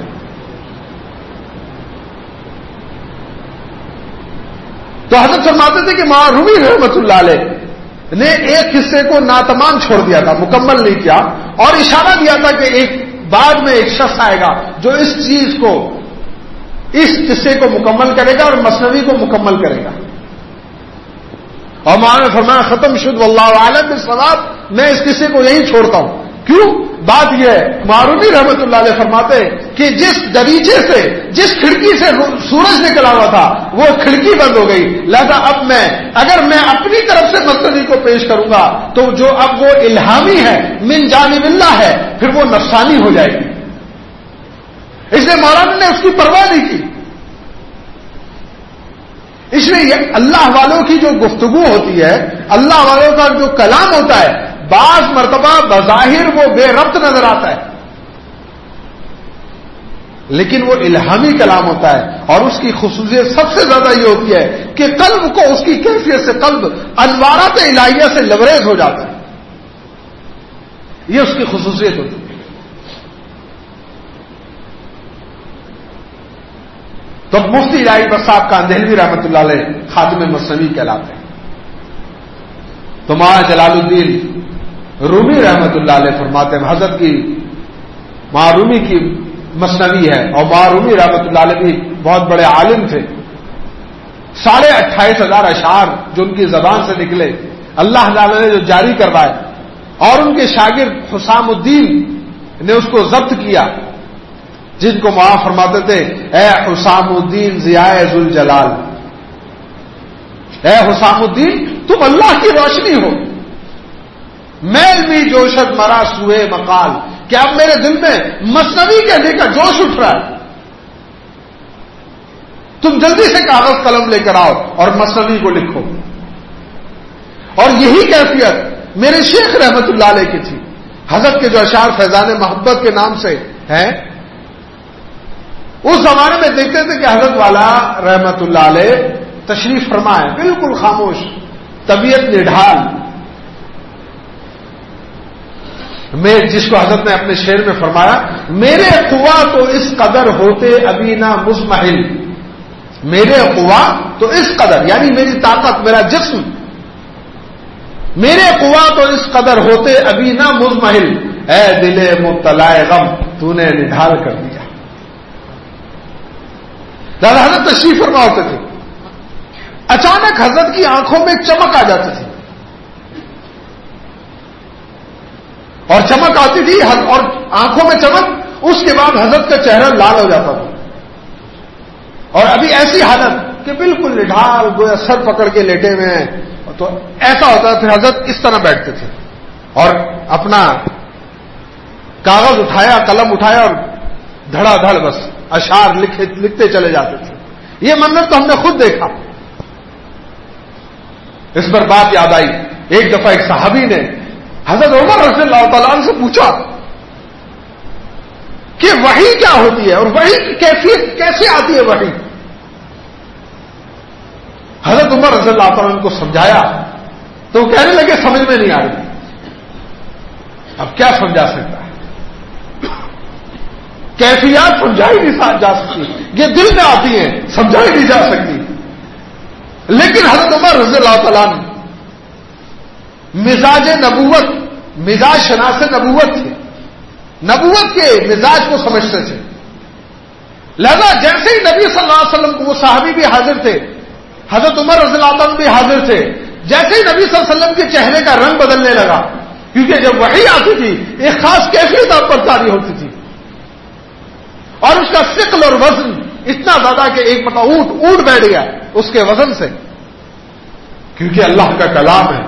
تو حضرت فرماتے تھے کہ معرومی رحمت اللہ علیہ نے ایک حصے کو ناتمام چھوڑ دیا تھا، مکمل نہیں کیا، اور اشارہ دیا تھا کہ ایک بعد میں ایک شخص آئے گا جو اس چیز کو، اس قصے کو مکمل کرے گا اور مثنوی کو مکمل کرے گا. اور مولانا نے فرمایا ختم شد واللہ عالم بالصواب، میں اس قصے کو یہی چھوڑتا ہوں. کیوں؟ بات یہ ہے معرومی رحمت اللہ علیہ فرماتے کہ جس دریچے سے، جس کھڑکی سے سورج نکلا ہوا تھا وہ کھڑکی بند ہو گئی، لہذا اب میں اگر میں اپنی طرف سے مثنوی کو پیش کروں گا تو جو اب وہ الہامی ہے من جانب اللہ ہے پھر وہ نفسانی ہو جائے گی. اس لیے مولانا نے اس کی پرواہ نہیں کی. اس لیے اللہ والوں کی جو گفتگو ہوتی ہے، اللہ والوں کا جو کلام ہوتا ہے، بعض مرتبہ بظاہر وہ بے ربط نظر آتا ہے، لیکن وہ الہامی کلام ہوتا ہے، اور اس کی خصوصیت سب سے زیادہ یہ ہوتی ہے کہ قلب کو اس کی کیفیت سے قلب انوارات الہیہ سے لبریز ہو جاتا ہے، یہ اس کی خصوصیت ہوتی ہے۔ تو مفتی الہی بخش صاحب کاندھلوی رحمۃ اللہ علیہ خاتم مثنوی کہلاتے ہیں۔ تو مولانا جلال الدین رومی رحمۃ اللہ علیہ فرماتے ہیں، حضرت کی مولانا رومی کی مثنوی ہے، اور مولانا رومی رحمۃ اللہ علیہ بھی بہت بڑے عالم تھے، ساڑھے اٹھائیس ہزار اشعار جو ان کی زبان سے نکلے اللہ تعالی نے جو جاری کروائے، اور ان کے شاگرد حسام الدین نے اس کو ضبط کیا، جن کو مولانا فرماتے تھے اے حسام الدین ضیاء ذوالجلال، اے حسام الدین تم اللہ کی روشنی ہو، میل بھی جوشت مرا سوئے مقال، کہ اب میرے دل میں مثنوی کہنے کا جوش اٹھ رہا ہے، تم جلدی سے کاغذ قلم لے کر آؤ اور مثنوی کو لکھو۔ اور یہی کیفیت میرے شیخ رحمت اللہ علیہ کی تھی، حضرت کے جو اشعار فیضان محبت کے نام سے ہیں، اس زمانے میں دیکھتے تھے کہ حضرت والا رحمت اللہ علیہ تشریف فرما ہے، بالکل خاموش، طبیعت نڈھال، میں جس کو حضرت نے اپنے شعر میں فرمایا، میرے قوا تو اس قدر ہوتے ابھی نہ مزمحل، میرے قوا تو اس قدر یعنی میری طاقت، میرا جسم، میرے قوا تو اس قدر ہوتے ابھی نہ مزمحل، اے دل مبتلا غم تو نے نڈھال کر دیا۔ دادا حضرت تشریف فرما ہوتے تھے، اچانک حضرت کی آنکھوں میں چمک آ جاتی تھی، اور چمک آتی تھی اور آنکھوں میں چمک، اس کے بعد حضرت کا چہرہ لال ہو جاتا تھا، اور ابھی ایسی حالت کہ بالکل نڈھال گویا سر پکڑ کے لیٹے ہوئے ہیں، تو ایسا ہوتا پھر حضرت اس طرح بیٹھتے تھے اور اپنا کاغذ اٹھایا، قلم اٹھایا اور دھڑا دھڑ بس اشعار لکھے لکھتے چلے جاتے تھے۔ یہ منظر تو ہم نے خود دیکھا۔ اس پر بات یاد آئی، ایک دفعہ ایک صحابی نے حضرت عمر رضی اللہ تعالیٰ عنہ سے پوچھا کہ وحی کیا ہوتی ہے اور وحی کی کیفیت کیسے آتی ہے وحی؟ حضرت عمر رضی اللہ تعالیٰ عنہ کو سمجھایا تو وہ کہنے لگے سمجھ میں نہیں آ رہی، اب کیا سمجھا سکتا ہے، کیفیات سمجھائی نہیں جا سکتی، یہ دل میں آتی ہیں سمجھائی نہیں جا سکتی۔ لیکن حضرت عمر رضی اللہ تعالیٰ عنہ مزاج نبوت، مزاج شناس نبوت تھے، نبوت کے مزاج کو سمجھتے تھے، لہذا جیسے ہی نبی صلی اللہ علیہ وسلم کو وہ صحابی بھی حاضر تھے، حضرت عمر رضی اللہ عنہ بھی حاضر تھے، جیسے ہی نبی صلی اللہ علیہ وسلم کے چہرے کا رنگ بدلنے لگا، کیونکہ جب وحی آتی تھی ایک خاص کیفیت آپ پر طاری ہوتی تھی، اور اس کا ثقل اور وزن اتنا زیادہ کہ ایک پتا اونٹ اونٹ بیٹھ گیا اس کے وزن سے، کیونکہ اللہ کا کلام ہے۔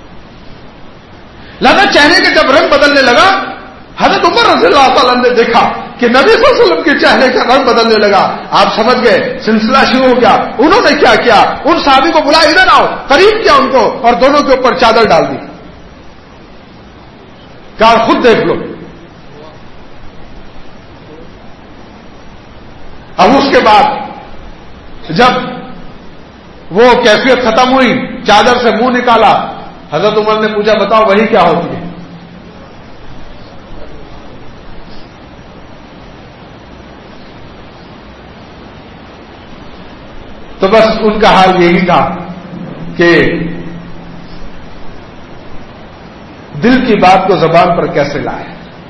لہذا چہرے کے جب رنگ بدلنے لگا، حضرت عمر رضی اللہ تعالیٰ نے دیکھا کہ نبی صلی اللہ علیہ وسلم کے چہرے کا رنگ بدلنے لگا، آپ سمجھ گئے سلسلہ شروع ہو گیا۔ انہوں نے کیا کیا، ان صحابی کو بلا، ادھر آؤ، قریب کیا ان کو، اور دونوں کے اوپر چادر ڈال دی، کہا خود دیکھ لو۔ اب اس کے بعد جب وہ کیفیت ختم ہوئی، چادر سے منہ نکالا، حضرت عمر نے پوچھا بتاؤ وہی کیا ہوتی ہے؟ تو بس ان کا حال یہی تھا کہ دل کی بات کو زبان پر کیسے لائے،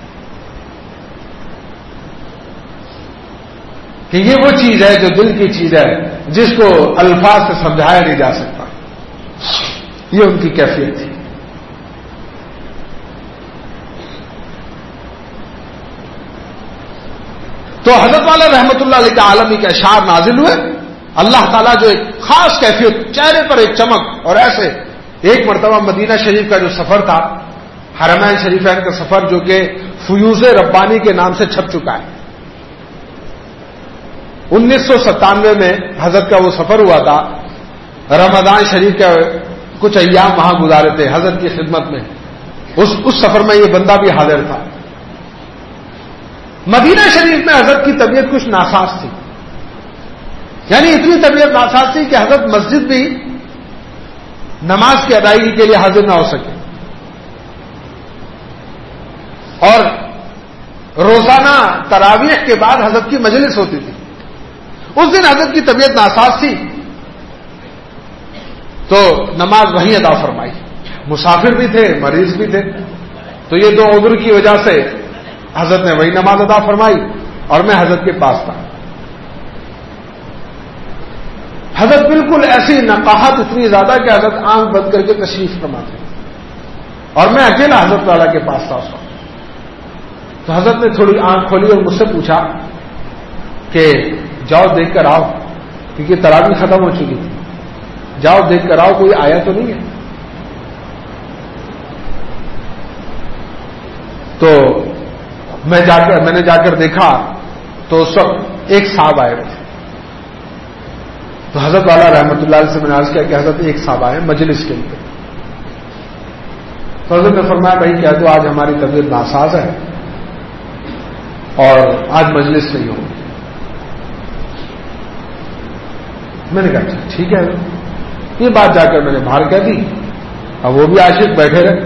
کہ یہ وہ چیز ہے جو دل کی چیز ہے جس کو الفاظ سے سمجھایا نہیں جا سکتا، یہ ان کی کیفیت تھی۔ تو حضرت والا رحمت اللہ علیہ کا عالمی کے اشعار نازل ہوئے، اللہ تعالیٰ جو ایک خاص کیفیت، چہرے پر ایک چمک، اور ایسے ایک مرتبہ مدینہ شریف کا جو سفر تھا، حرمین شریفین کا سفر، جو کہ فیوز ربانی کے نام سے چھپ چکا ہے، انیس سو ستانوے میں حضرت کا وہ سفر ہوا تھا، رمضان شریف کا کچھ ایام وہاں گزارے تھے حضرت کی خدمت میں۔ اس اس سفر میں یہ بندہ بھی حاضر تھا. مدینہ شریف میں حضرت کی طبیعت کچھ ناساز تھی، یعنی اتنی طبیعت ناساز تھی کہ حضرت مسجد بھی نماز کی ادائیگی کے لیے حاضر نہ ہو سکے، اور روزانہ تراویح کے بعد حضرت کی مجلس ہوتی تھی. اس دن حضرت کی طبیعت ناساز تھی تو نماز وہیں ادا فرمائی. مسافر بھی تھے، مریض بھی تھے، تو یہ دو عذر کی وجہ سے حضرت نے وہی نماز ادا فرمائی اور میں حضرت کے پاس تھا. حضرت بالکل ایسی نقاہت اتنی زیادہ کہ حضرت آنکھ بند کر کے تشریف فرما تھے اور میں اکیلا حضرت والا کے پاس تھا اس وقت. تو حضرت نے تھوڑی آنکھ کھولی اور مجھ سے پوچھا کہ جاؤ دیکھ کر آؤ، کیونکہ تراویح ختم ہو چکی تھی، جاؤ دیکھ کر آؤ کوئی آیا تو نہیں ہے. تو میں جا کر میں نے جا کر دیکھا تو اس وقت ایک صاحب آئے ہوئے تھے. تو حضرت والا رحمۃ اللہ علیہ سے میں نے عرض کیا کہ حضرت ایک صاحب آئے مجلس کے لیے. تو حضرت نے فرمایا بھائی کہہ دو آج ہماری طبیعت ناساز ہے اور آج مجلس نہیں ہوگی. میں نے کہا ٹھیک ہے. یہ بات جا کر میں نے باہر کہہ دی. اب وہ بھی عاشق بیٹھے رہے.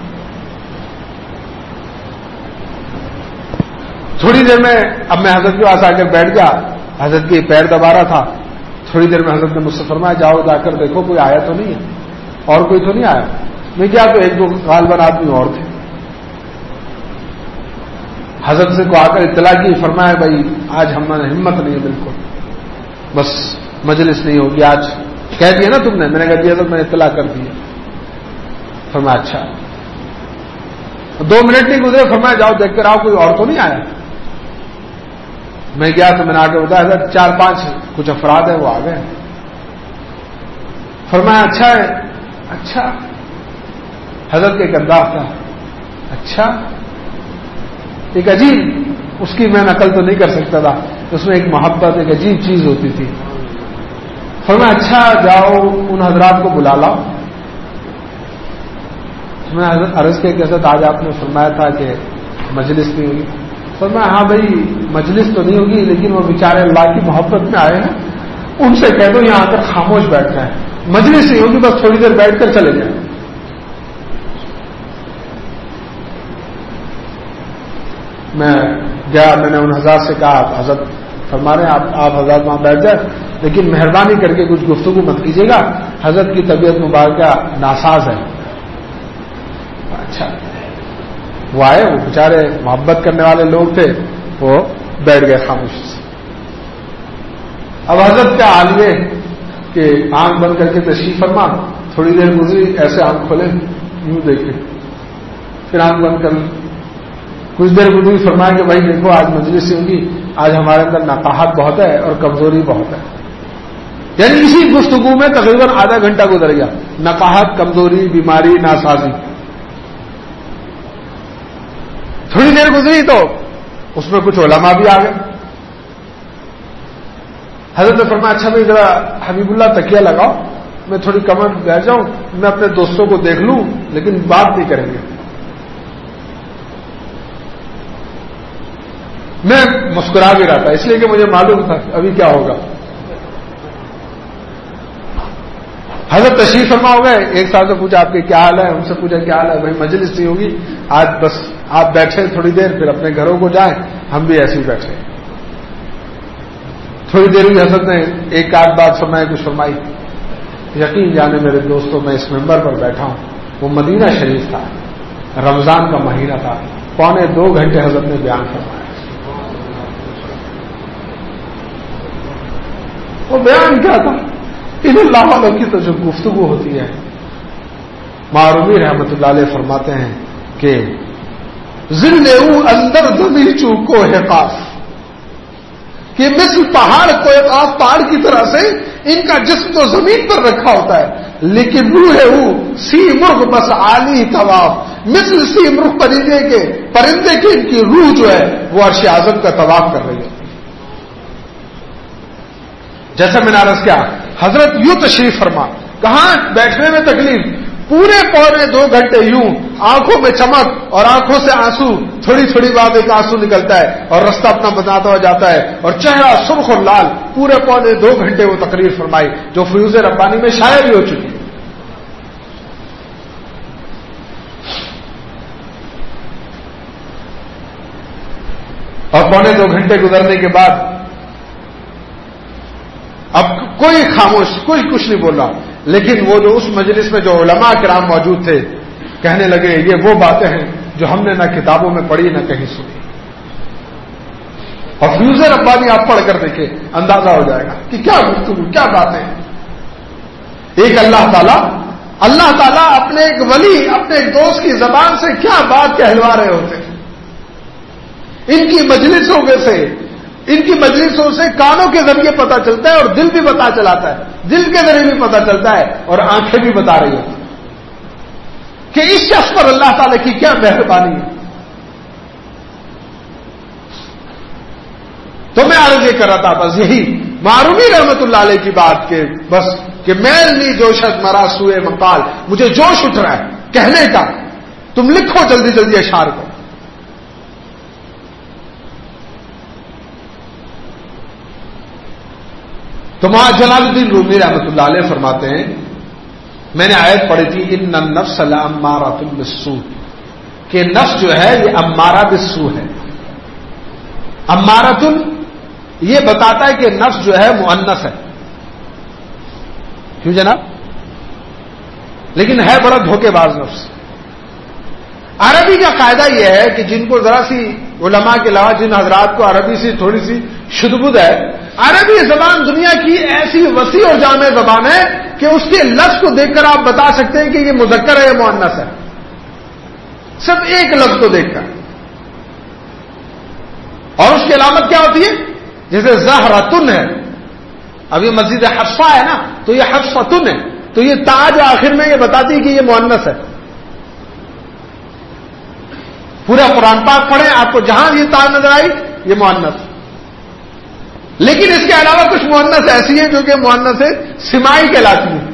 تھوڑی دیر میں اب میں حضرت کے پاس آ کر بیٹھ گیا. حضرت کے پیر دبا رہا تھا. تھوڑی دیر میں حضرت نے مجھ سے فرمایا جاؤ جا کر دیکھو کوئی آیا تو نہیں ہے، اور کوئی تو نہیں آیا. میں کیا تو ایک دو غالباً آدمی اور تھے. حضرت سے کو آ کر اطلاع کی، فرمایا بھائی آج ہمارا ہمت نہیں ہے بالکل، بس مجلس نہیں ہوگی آج. کہہ دیا نا تم نے؟ میں نے کہا دیا تو میں نے اطلاع کر دی. فرمایا اچھا. دو منٹ نہیں گزرے، فرمایا جاؤ دیکھ کر آؤ کوئی اور تو نہیں آیا. میں گیا تو میں نے آ کے بتایا حضرت چار پانچ کچھ افراد ہیں وہ آ گئے. فرمایا اچھا ہے. اچھا. حضرت کے ایک انداز تھا اچھا. ایک عجیب، اس کی میں نقل تو نہیں کر سکتا تھا، اس میں ایک محبت ایک عجیب چیز ہوتی تھی. فرمایا اچھا جاؤ ان حضرات کو بلا لاؤ. میں عرض کے حضرت آج آپ نے فرمایا تھا کہ مجلس نہیں ہوگی. فرمایا ہاں بھائی مجلس تو نہیں ہوگی لیکن وہ بیچارے اللہ کی محبت میں آئے ہیں، ان سے کہہ دو یہاں آ کر خاموش بیٹھ جائیں. مجلس نہیں ہوگی بس تھوڑی دیر بیٹھ کر چلے جائیں. میں گیا، میں نے ان حضرات سے کہا حضرت فرما رہے ہیں آپ آپ حضرات وہاں بیٹھ جائیں لیکن مہربانی کر کے کچھ گفتگو مت کیجیے گا، حضرت کی طبیعت مبارکہ ناساز ہے. اچھا. وہ آئے، وہ بیچارے محبت کرنے والے لوگ تھے، وہ بیٹھ گئے خاموشی سے. اب حضرت کا حال یہ کہ آنکھ بند کر کے تشریف فرما، تھوڑی دیر گزری ایسے آنکھ کھولے یوں دیکھے، پھر آنکھ بند کر کچھ دیر گزری. فرمایا کہ بھائی دیکھو آج مجلس سے ہوگی، آج ہمارے اندر نقاہت بہت ہے اور کمزوری بہت ہے. یعنی اسی گفتگو میں تقریباً آدھا گھنٹہ گزر گیا. نقاہت، کمزوری، بیماری، ناسازی. تھوڑی دیر گزری تو اس میں کچھ علماء بھی آ گئے. حضرت نے فرمایا اچھا بھائی ذرا حبیب اللہ تکیہ لگاؤ، میں تھوڑی کمر بیٹھ جاؤں، میں اپنے دوستوں کو دیکھ لوں لیکن بات نہیں کریں گے. میں مسکرا بھی رہا تھا اس لیے کہ مجھے معلوم تھا ابھی کیا ہوگا. حضرت تشریف فرما ہو گئے. ایک صاحب سے پوچھا آپ کے کیا حال ہے، ان سے پوچھا کیا حال ہے. بھائی مجلس نہیں ہوگی آج، بس آپ بیٹھے تھوڑی دیر پھر اپنے گھروں کو جائیں، ہم بھی ایسے ہی بیٹھے. تھوڑی دیر ہوئی، حضرت نے ایک آدھ بات فرمائی کچھ فرمائی. یقین جانے میرے دوستوں میں اس ممبر پر بیٹھا ہوں، وہ مدینہ شریف تھا، رمضان کا مہینہ تھا، پونے دو گھنٹے حضرت نے بیان فرمایا. وہ بیان کیا تھا؟ ان اللہ والوں کی تو جو گفتگو ہوتی ہے، معروی رحمت اللہ علیہ فرماتے ہیں کہ زندے اندر زمین چوکو ہے قاف، کہ مثل پہاڑ کو ایک آپ پہاڑ کی طرح سے ان کا جسم تو زمین پر رکھا ہوتا ہے لیکن روح ہے وہ سی مرغ بس عالی طواف، مثل سی مرغ پرندے کے پرندے کی ان کی روح جو ہے وہ عرش اعظم کا طواف کر رہی ہے. جیسا میں نے عرض کیا حضرت یوں تشریف فرما، کہاں بیٹھنے میں تکلیف، پورے پونے دو گھنٹے یوں آنکھوں میں چمک اور آنکھوں سے آنسو، تھوڑی تھوڑی بات ایک آنسو نکلتا ہے اور رستہ اپنا بتاتا ہوا جاتا ہے اور چہرہ سرخ اور لال. پورے پونے دو گھنٹے وہ تقریر فرمائی جو فیوز ربانی میں شائع بھی ہو چکی ہے. اور پونے دو گھنٹے گزرنے کے بعد اب کوئی خاموش، کوئی کچھ نہیں بول رہا، لیکن وہ جو اس مجلس میں جو علماء کرام موجود تھے کہنے لگے یہ وہ باتیں ہیں جو ہم نے نہ کتابوں میں پڑھی نہ کہیں سنی. اور فیوز ربانی آپ پڑھ کر دیکھیں اندازہ ہو جائے گا کہ کیا گفتگو، کیا باتیں ہیں. ایک اللہ تعالیٰ اللہ تعالیٰ اپنے ایک ولی، اپنے ایک دوست کی زبان سے کیا بات کہلوا رہے ہوتے ہیں. ان کی مجلسوں کے سے ان کی مجلسوں سے کانوں کے ذریعے پتا چلتا ہے اور دل بھی پتا چلاتا ہے، دل کے ذریعے بھی پتا چلتا ہے اور آنکھیں بھی بتا رہی ہوتی ہیں کہ اس شخص پر اللہ تعالی کی کیا مہربانی ہے. تو میں عرض یہ کر رہا تھا بس یہی معرومی رحمت اللہ علیہ کی بات کہ بس کہ میل نہیں جوشت مرا سوئے مقال، مجھے جوش اٹھ رہا ہے کہنے کا، تم لکھو جلدی جلدی اشعار کو. تو وہاں جلال الدین رومی رحمۃ اللہ علیہ فرماتے ہیں میں نے آیت پڑھی تھی ان النفس لامارۃ بالسوء، کہ نفس جو ہے یہ امارہ بالسوء ہے. امارۃ یہ بتاتا ہے کہ نفس جو ہے مؤنث ہے. کیوں جناب؟ لیکن ہے بڑا دھوکے باز نفس. عربی کا قاعدہ یہ ہے کہ جن کو ذرا سی علماء کے علاوہ جن حضرات کو عربی سے تھوڑی سی شدبد ہے، عربی زبان دنیا کی ایسی وسیع اور جامع زبان ہے کہ اس کے لفظ کو دیکھ کر آپ بتا سکتے ہیں کہ یہ مذکر ہے یا مؤنث ہے، صرف ایک لفظ کو دیکھ کر. اور اس کی علامت کیا ہوتی ہے؟ جیسے زہرتن ہے، اب یہ مسجد حفصہ ہے نا تو یہ حفصتن ہے، تو یہ تاج آخر میں یہ بتاتی ہے کہ یہ مؤنث ہے. پورا قرآن پاک پڑھیں آپ کو جہاں یہ تاج نظر آئی یہ مؤنث. لیکن اس کے علاوہ کچھ مؤنث ایسی ہیں جو کہ مؤنث سمائی کہلاتی ہیں،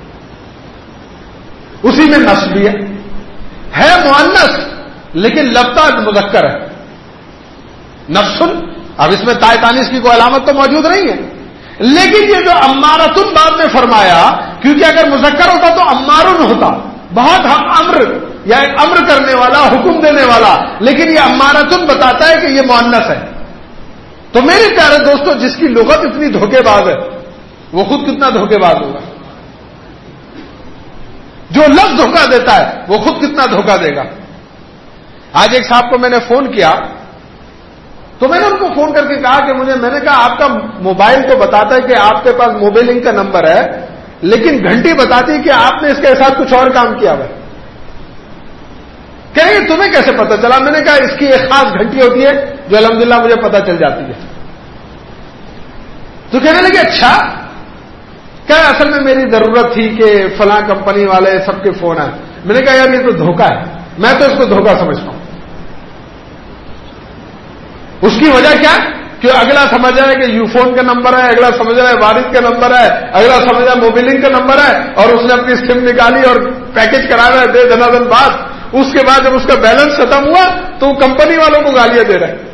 اسی میں نصب بھی ہے ہے مؤنث لیکن لفظ مذکر ہے. نفسن، اب اس میں تائے تانیث کی کوئی علامت تو موجود نہیں ہے، لیکن یہ جو امارتن بعد میں فرمایا، کیونکہ اگر مذکر ہوتا تو امارن ہوتا، بہت امر یا ایک امر کرنے والا، حکم دینے والا، لیکن یہ امارتن بتاتا ہے کہ یہ مؤنث ہے. تو میرے پیارے دوستو جس کی لغت اتنی دھوکے باز ہے وہ خود کتنا دھوکے باز ہوگا. جو لفظ دھوکہ دیتا ہے وہ خود کتنا دھوکہ دے گا. آج ایک صاحب کو میں نے فون کیا تو میں نے ان کو فون کر کے کہا کہ مجھے میں نے کہا آپ کا موبائل تو بتاتا ہے کہ آپ کے پاس موبائلنگ کا نمبر ہے، لیکن گھنٹی بتاتی ہے کہ آپ نے اس کے ساتھ کچھ اور کام کیا ہوا ہے. کہیں گے تمہیں کیسے پتا چلا؟ میں نے کہا اس کی ایک خاص گھنٹی ہوتی ہے جو الحمدللہ مجھے پتا چل جاتی ہے. تو کہنے لگے اچھا، کیا اصل میں میری ضرورت تھی کہ فلاں کمپنی والے سب کے فون آئے. میں نے کہا یار یہ تو دھوکہ ہے، میں تو اس کو دھوکہ سمجھتا ہوں. اس کی وجہ کیا کہ اگلا سمجھ رہا ہے کہ یو فون کا نمبر ہے، اگلا سمجھ رہا ہے وارث کا نمبر ہے، اگلا سمجھ رہا ہے موبائلنگ کا نمبر ہے، اور اس نے اپنی سم نکالی اور پیکج کرا رہا ہے دے دنا دن بعد. اس کے بعد جب اس کا بیلنس ختم ہوا تو وہ کمپنی والوں کو گالیاں دے رہے.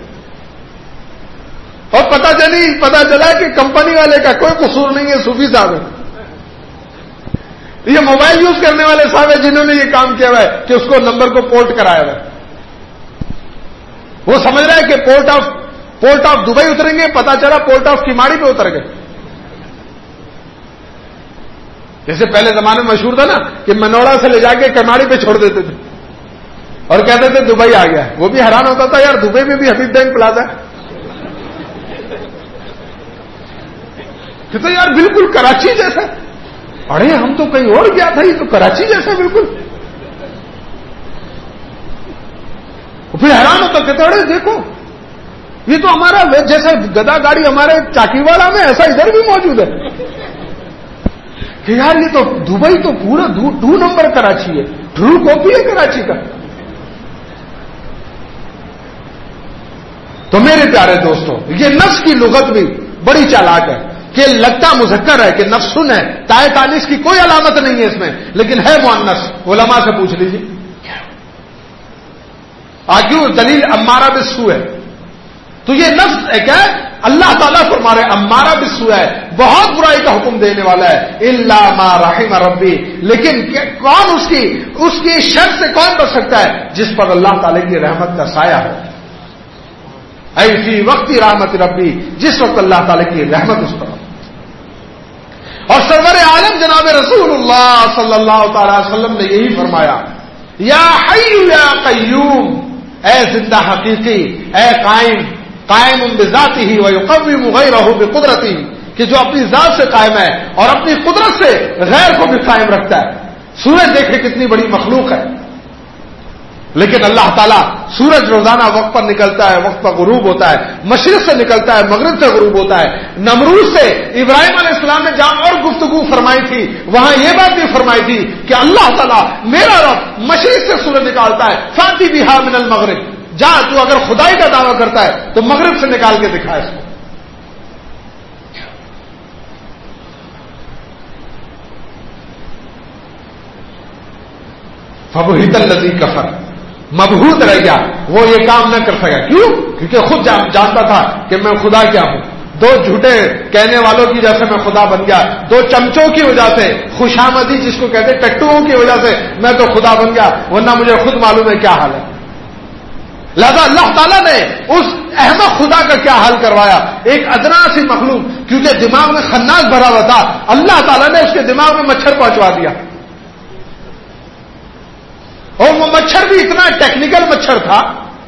اور پتا چلی پتا چلا کہ کمپنی والے کا کوئی قصور نہیں ہے، صوفی صاحب ہے. یہ موبائل یوز کرنے والے صاحب ہیں جنہوں نے یہ کام کیا ہوا ہے کہ اس کو نمبر کو پورٹ کرایا ہوا ہے. وہ سمجھ رہا ہے کہ port of port of Dubai اتریں گے، پتا چلا پورٹ آف کیماڑی پہ اتر گئے. جیسے پہلے زمانے میں مشہور تھا نا کہ منوڑا سے لے جا کے کیماڑی پہ چھوڑ دیتے تھے اور کہتے تھے دبئی آ گیا. وہ بھی حیران ہوتا تھا یار دبئی میں بھی حبیب بینک پلازا ہے. کہتے یار بالکل کراچی جیسا. ارے ہم تو کہیں اور گیا تھا، یہ تو کراچی جیسا بالکل. پھر حیران ہوتا، کہتے ارے دیکھو یہ تو ہمارا جیسا گدا گاڑی ہمارے چاکی والا میں ایسا ادھر بھی موجود ہے. کہ یار یہ تو دبئی تو پورا دو نمبر کراچی ہے، ٹرو کاپی ہے کراچی کا. تو میرے پیارے دوستوں یہ نفس کی لغت بھی بڑی چالاک ہے. کہ لگتا مذکر ہے کہ نفسن ہے، تائے تانیث کی کوئی علامت نہیں ہے اس میں، لیکن ہے مؤنث، علماء سے پوچھ لیجیے آکیوں دلیل امارہ بالسوء ہے، تو یہ نفس ہے کیا؟ اللہ تعالیٰ فرما رہے امارہ بالسوء ہے، بہت برائی کا حکم دینے والا ہے، الا ما رحم ربی، لیکن کون اس کی اس کی شر سے کون بچ سکتا ہے؟ جس پر اللہ تعالیٰ کی رحمت کا سایہ ہے، اے فی وقت رحمت ربی، جس وقت اللہ تعالیٰ کی رحمت اس پر ہو۔ اور سرور عالم جناب رسول اللہ صلی اللہ تعالی علیہ وسلم نے یہی فرمایا، یا حی یا قیوم، اے زندہ حقیقی، اے قائم، قائم بذاتہ ویقوم غیرہ بقدرتہ، کہ جو اپنی ذات سے قائم ہے اور اپنی قدرت سے غیر کو بھی قائم رکھتا ہے۔ سورج دیکھے کتنی بڑی مخلوق ہے، لیکن اللہ تعالیٰ سورج روزانہ وقت پر نکلتا ہے، وقت پر غروب ہوتا ہے، مشرق سے نکلتا ہے، مغرب سے غروب ہوتا ہے۔ نمرود سے ابراہیم علیہ السلام نے جہاں اور گفتگو فرمائی تھی، وہاں یہ بات بھی فرمائی تھی کہ اللہ تعالیٰ میرا رب مشرق سے سورج نکالتا ہے، فاتی بہا من المغرب، جا تو اگر خدائی کا دعویٰ کرتا ہے تو مغرب سے نکال کے دکھا اس کو۔ فبہت الذی کفر، مبہوت رہ گیا، وہ یہ کام نہ کر سکا، کیوں؟ کیونکہ خود جانتا تھا کہ میں خدا کیا ہوں۔ دو جھوٹے کہنے والوں کی وجہ سے میں خدا بن گیا، دو چمچوں کی وجہ سے، خوشامدی جس کو کہتے ٹٹوؤں کی وجہ سے میں تو خدا بن گیا، ورنہ مجھے خود معلوم ہے کیا حال ہے۔ لہذا اللہ تعالیٰ نے اس احمق خدا کا کیا حال کروایا، ایک ادنا سی مخلوق، کیونکہ دماغ میں خناس بھرا ہوا تھا، اللہ تعالیٰ نے اس کے دماغ میں مچھر پہنچوا دیا، اور وہ مچھر بھی اتنا ٹیکنیکل مچھر تھا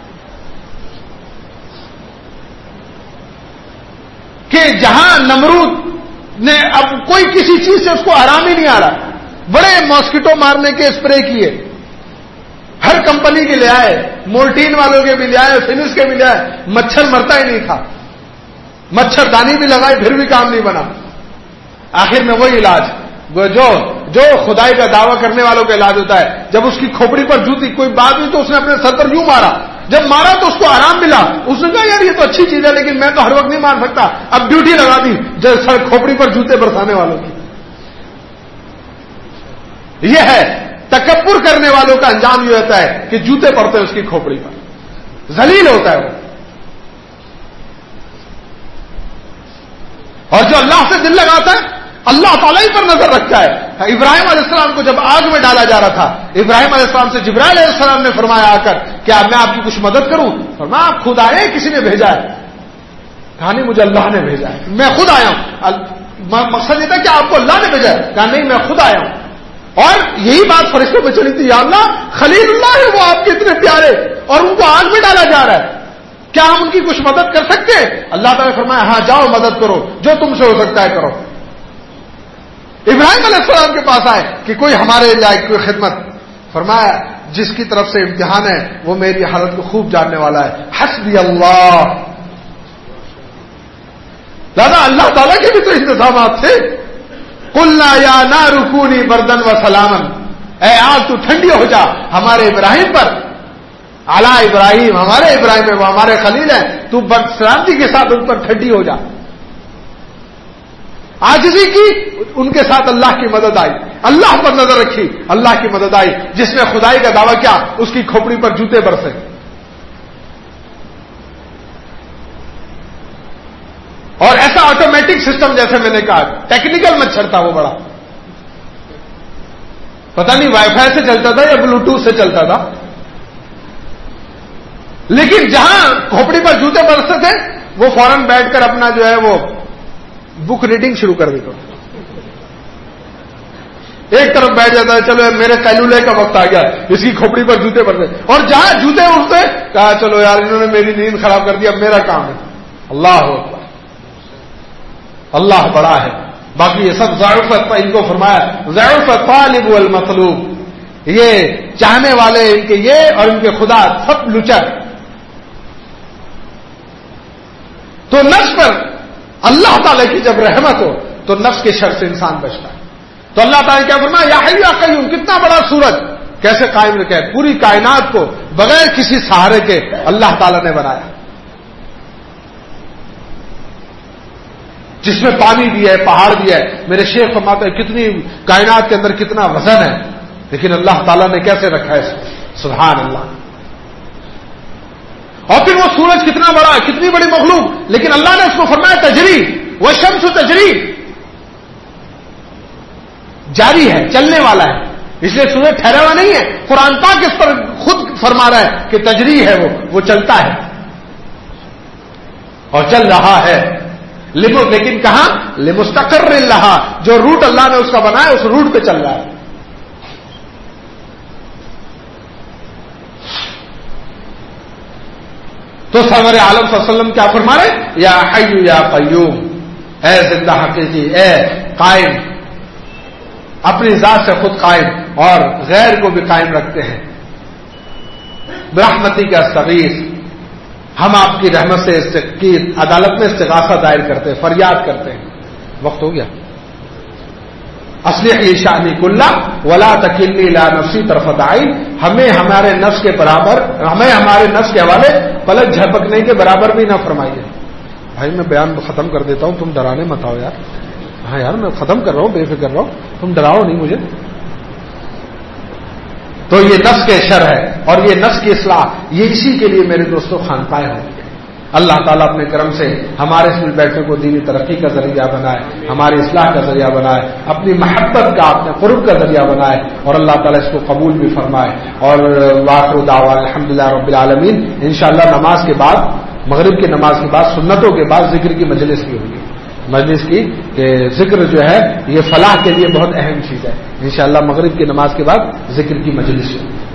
کہ جہاں نمرود نے اب کوئی کسی چیز سے اس کو آرام ہی نہیں آ رہا، بڑے ماسکیٹو مارنے کے اسپرے کیے، ہر کمپنی کے لے آئے، مولٹین والوں کے بھی لے آئے، فینس کے بھی لے آئے، مچھر مرتا ہی نہیں تھا، مچھر دانی بھی لگائی پھر بھی کام نہیں بنا۔ آخر میں وہی علاج جو جو خدائی کا دعویٰ کرنے والوں کا علاج ہوتا ہے، جب اس کی کھوپڑی پر جوتی کوئی بات ہوئی تو اس نے اپنے سر پر یوں مارا، جب مارا تو اس کو آرام ملا، اس نے کہا یار یہ تو اچھی چیز ہے لیکن میں تو ہر وقت نہیں مار سکتا، اب ڈیوٹی لگا دی جب سر کھوپڑی پر جوتے برسانے والوں کی۔ یہ ہے تکبر کرنے والوں کا انجام، یہ ہوتا ہے کہ جوتے پڑتے ہیں اس کی کھوپڑی پر، ذلیل ہوتا ہے وہ۔ اور جو اللہ سے دل لگاتا ہے اللہ تعالیٰ ہی پر نظر رکھتا ہے۔ ابراہیم علیہ السلام کو جب آگ میں ڈالا جا رہا تھا، ابراہیم علیہ السلام سے جبرائیل علیہ السلام نے فرمایا آ کر کیا میں آپ کی کچھ مدد کروں؟ فرمایا آپ خود آئے کسی نے بھیجا ہے؟ کہا نہیں مجھے اللہ نے بھیجا ہے، میں خود آیا ہوں۔ مقصد یہ تھا کہ آپ کو اللہ نے بھیجا ہے؟ کہا نہیں میں خود آیا ہوں۔ اور یہی بات فرشتوں میں چلی تھی، یا اللہ خلیل اللہ ہے وہ آپ کے اتنے پیارے اور ان کو آگ میں ڈالا جا رہا ہے، کیا ہم ان کی کچھ مدد کر سکتے ہیں؟ اللہ تعالیٰ نے فرمایا ہاں جاؤ مدد کرو، جو تم سے ہو سکتا ہے کرو۔ ابراہیم علیہ السلام کے پاس آئے کہ کوئی ہمارے لائق کوئی خدمت، فرمایا جس کی طرف سے امتحان ہے وہ میری حالت کو خوب جاننے والا ہے، حسبی اللہ۔ دادا اللہ تعالیٰ کے بھی تو انتظامات تھے، قلنا یا نار کونی بردن و سلامن، اے آگ تو ٹھنڈی ہو جا ہمارے ابراہیم پر، علی ابراہیم، ہمارے ابراہیم ہے وہ ہمارے خلیل ہیں، تو سلامتی کے ساتھ ان پر ٹھنڈی ہو جا۔ عاجزی کی، ان کے ساتھ اللہ کی مدد آئی، اللہ پر نظر رکھی، اللہ کی مدد آئی۔ جس نے خدائی کا دعویٰ کیا اس کی کھوپڑی پر جوتے برسے۔ اور ایسا آٹومیٹک سسٹم جیسے میں نے کہا، ٹیکنیکل مچھر تھا وہ بڑا، پتہ نہیں وائی فائی سے چلتا تھا یا بلوٹوتھ سے چلتا تھا، لیکن جہاں کھوپڑی پر جوتے برستے تھے وہ فوراً بیٹھ کر اپنا جو ہے وہ بک ریڈنگ شروع کر دیتا، ایک طرف بیٹھ جاتا ہے، چلو میرے قیلولے کا وقت آ گیا، اس کی کھوپڑی پر جوتے برسے، اور جہاں جوتے اٹھتے کہا چلو یار انہوں نے میری نیند خراب کر دیا، اب میرا کام ہے۔ اللہ اکبر، اللہ بڑا ہے۔ باقی یہ سب ضعفت، ان کو فرمایا ضعف طالب والمطلوب، یہ چاہنے والے ان کے یہ اور ان کے خدا سب لچر۔ تو نفس پر اللہ تعالیٰ کی جب رحمت ہو تو نفس کے شر سے انسان بچتا ہے۔ تو اللہ تعالیٰ نے کیا فرمایا، یا حی یا قیوم، کتنا بڑا سورج کیسے قائم رکھا ہے، پوری کائنات کو بغیر کسی سہارے کے اللہ تعالیٰ نے بنایا۔ جس میں پانی بھی ہے, پہاڑ بھی ہے. میرے شیخ فرماتے ہیں کتنی کائنات کے اندر کتنا وزن ہے, لیکن اللہ تعالیٰ نے کیسے رکھا ہے اس کو, سبحان اللہ. اور پھر وہ سورج کتنا بڑا ہے, کتنی بڑی مخلوق, لیکن اللہ نے اس کو فرمایا تجری, وہ شمس تجری, جاری ہے, چلنے والا ہے, اس لیے سورج ٹھہرا ہوا نہیں ہے. قرآن پاک اس پر خود فرما رہا ہے کہ تجری ہے, وہ وہ چلتا ہے اور چل رہا ہے. لیکن کہاں لمستقر لہا, جو روٹ اللہ نے اس کا بنایا اس روٹ پہ چل رہا ہے. تو سرور عالم صلی اللہ علیہ وسلم کیا فرما رہے, یا حی یا قیوم, اے زندہ حقیقی, اے قائم, اپنی ذات سے خود قائم اور غیر کو بھی قائم رکھتے ہیں. برحمتی کا استغیث, ہم آپ کی رحمت سے کی عدالت میں استغاثہ دائر کرتے ہیں, فریاد کرتے ہیں. وقت ہو گیا. اصلح لی شأنی کلہ ولا تکلنی الی نفسی طرفۃ عین, ہمیں ہمارے نفس کے برابر, ہمیں ہمارے نفس کے حوالے پلک جھپکنے کے برابر بھی نہ فرمائیے. بھائی میں بیان ختم کر دیتا ہوں, تم ڈرانے مت آؤ یار. ہاں یار میں ختم کر رہا ہوں, بے فکر رہو, تم ڈراؤ نہیں مجھے. تو یہ نفس کے شر ہے اور یہ نفس کی اصلاح, یہ اسی کے لیے میرے دوستوں خانقاہیں ہوتی ہیں. اللہ تعالیٰ اپنے کرم سے ہمارے اس مل بیٹھنے کو دینی ترقی کا ذریعہ بنائے, ہماری اصلاح کا ذریعہ بنائے, اپنی محبت کا, اپنے قرب کا ذریعہ بنائے, اور اللہ تعالیٰ اس کو قبول بھی فرمائے. اور وآخر دعوانا الحمدللہ رب العالمین. انشاءاللہ نماز کے بعد, مغرب کی نماز کے بعد, سنتوں کے بعد ذکر کی مجلس بھی ہوگی. مجلس کی کہ ذکر جو ہے یہ فلاح کے لیے بہت اہم چیز ہے. انشاءاللہ مغرب کی نماز کے بعد ذکر کی مجلس ہوگی.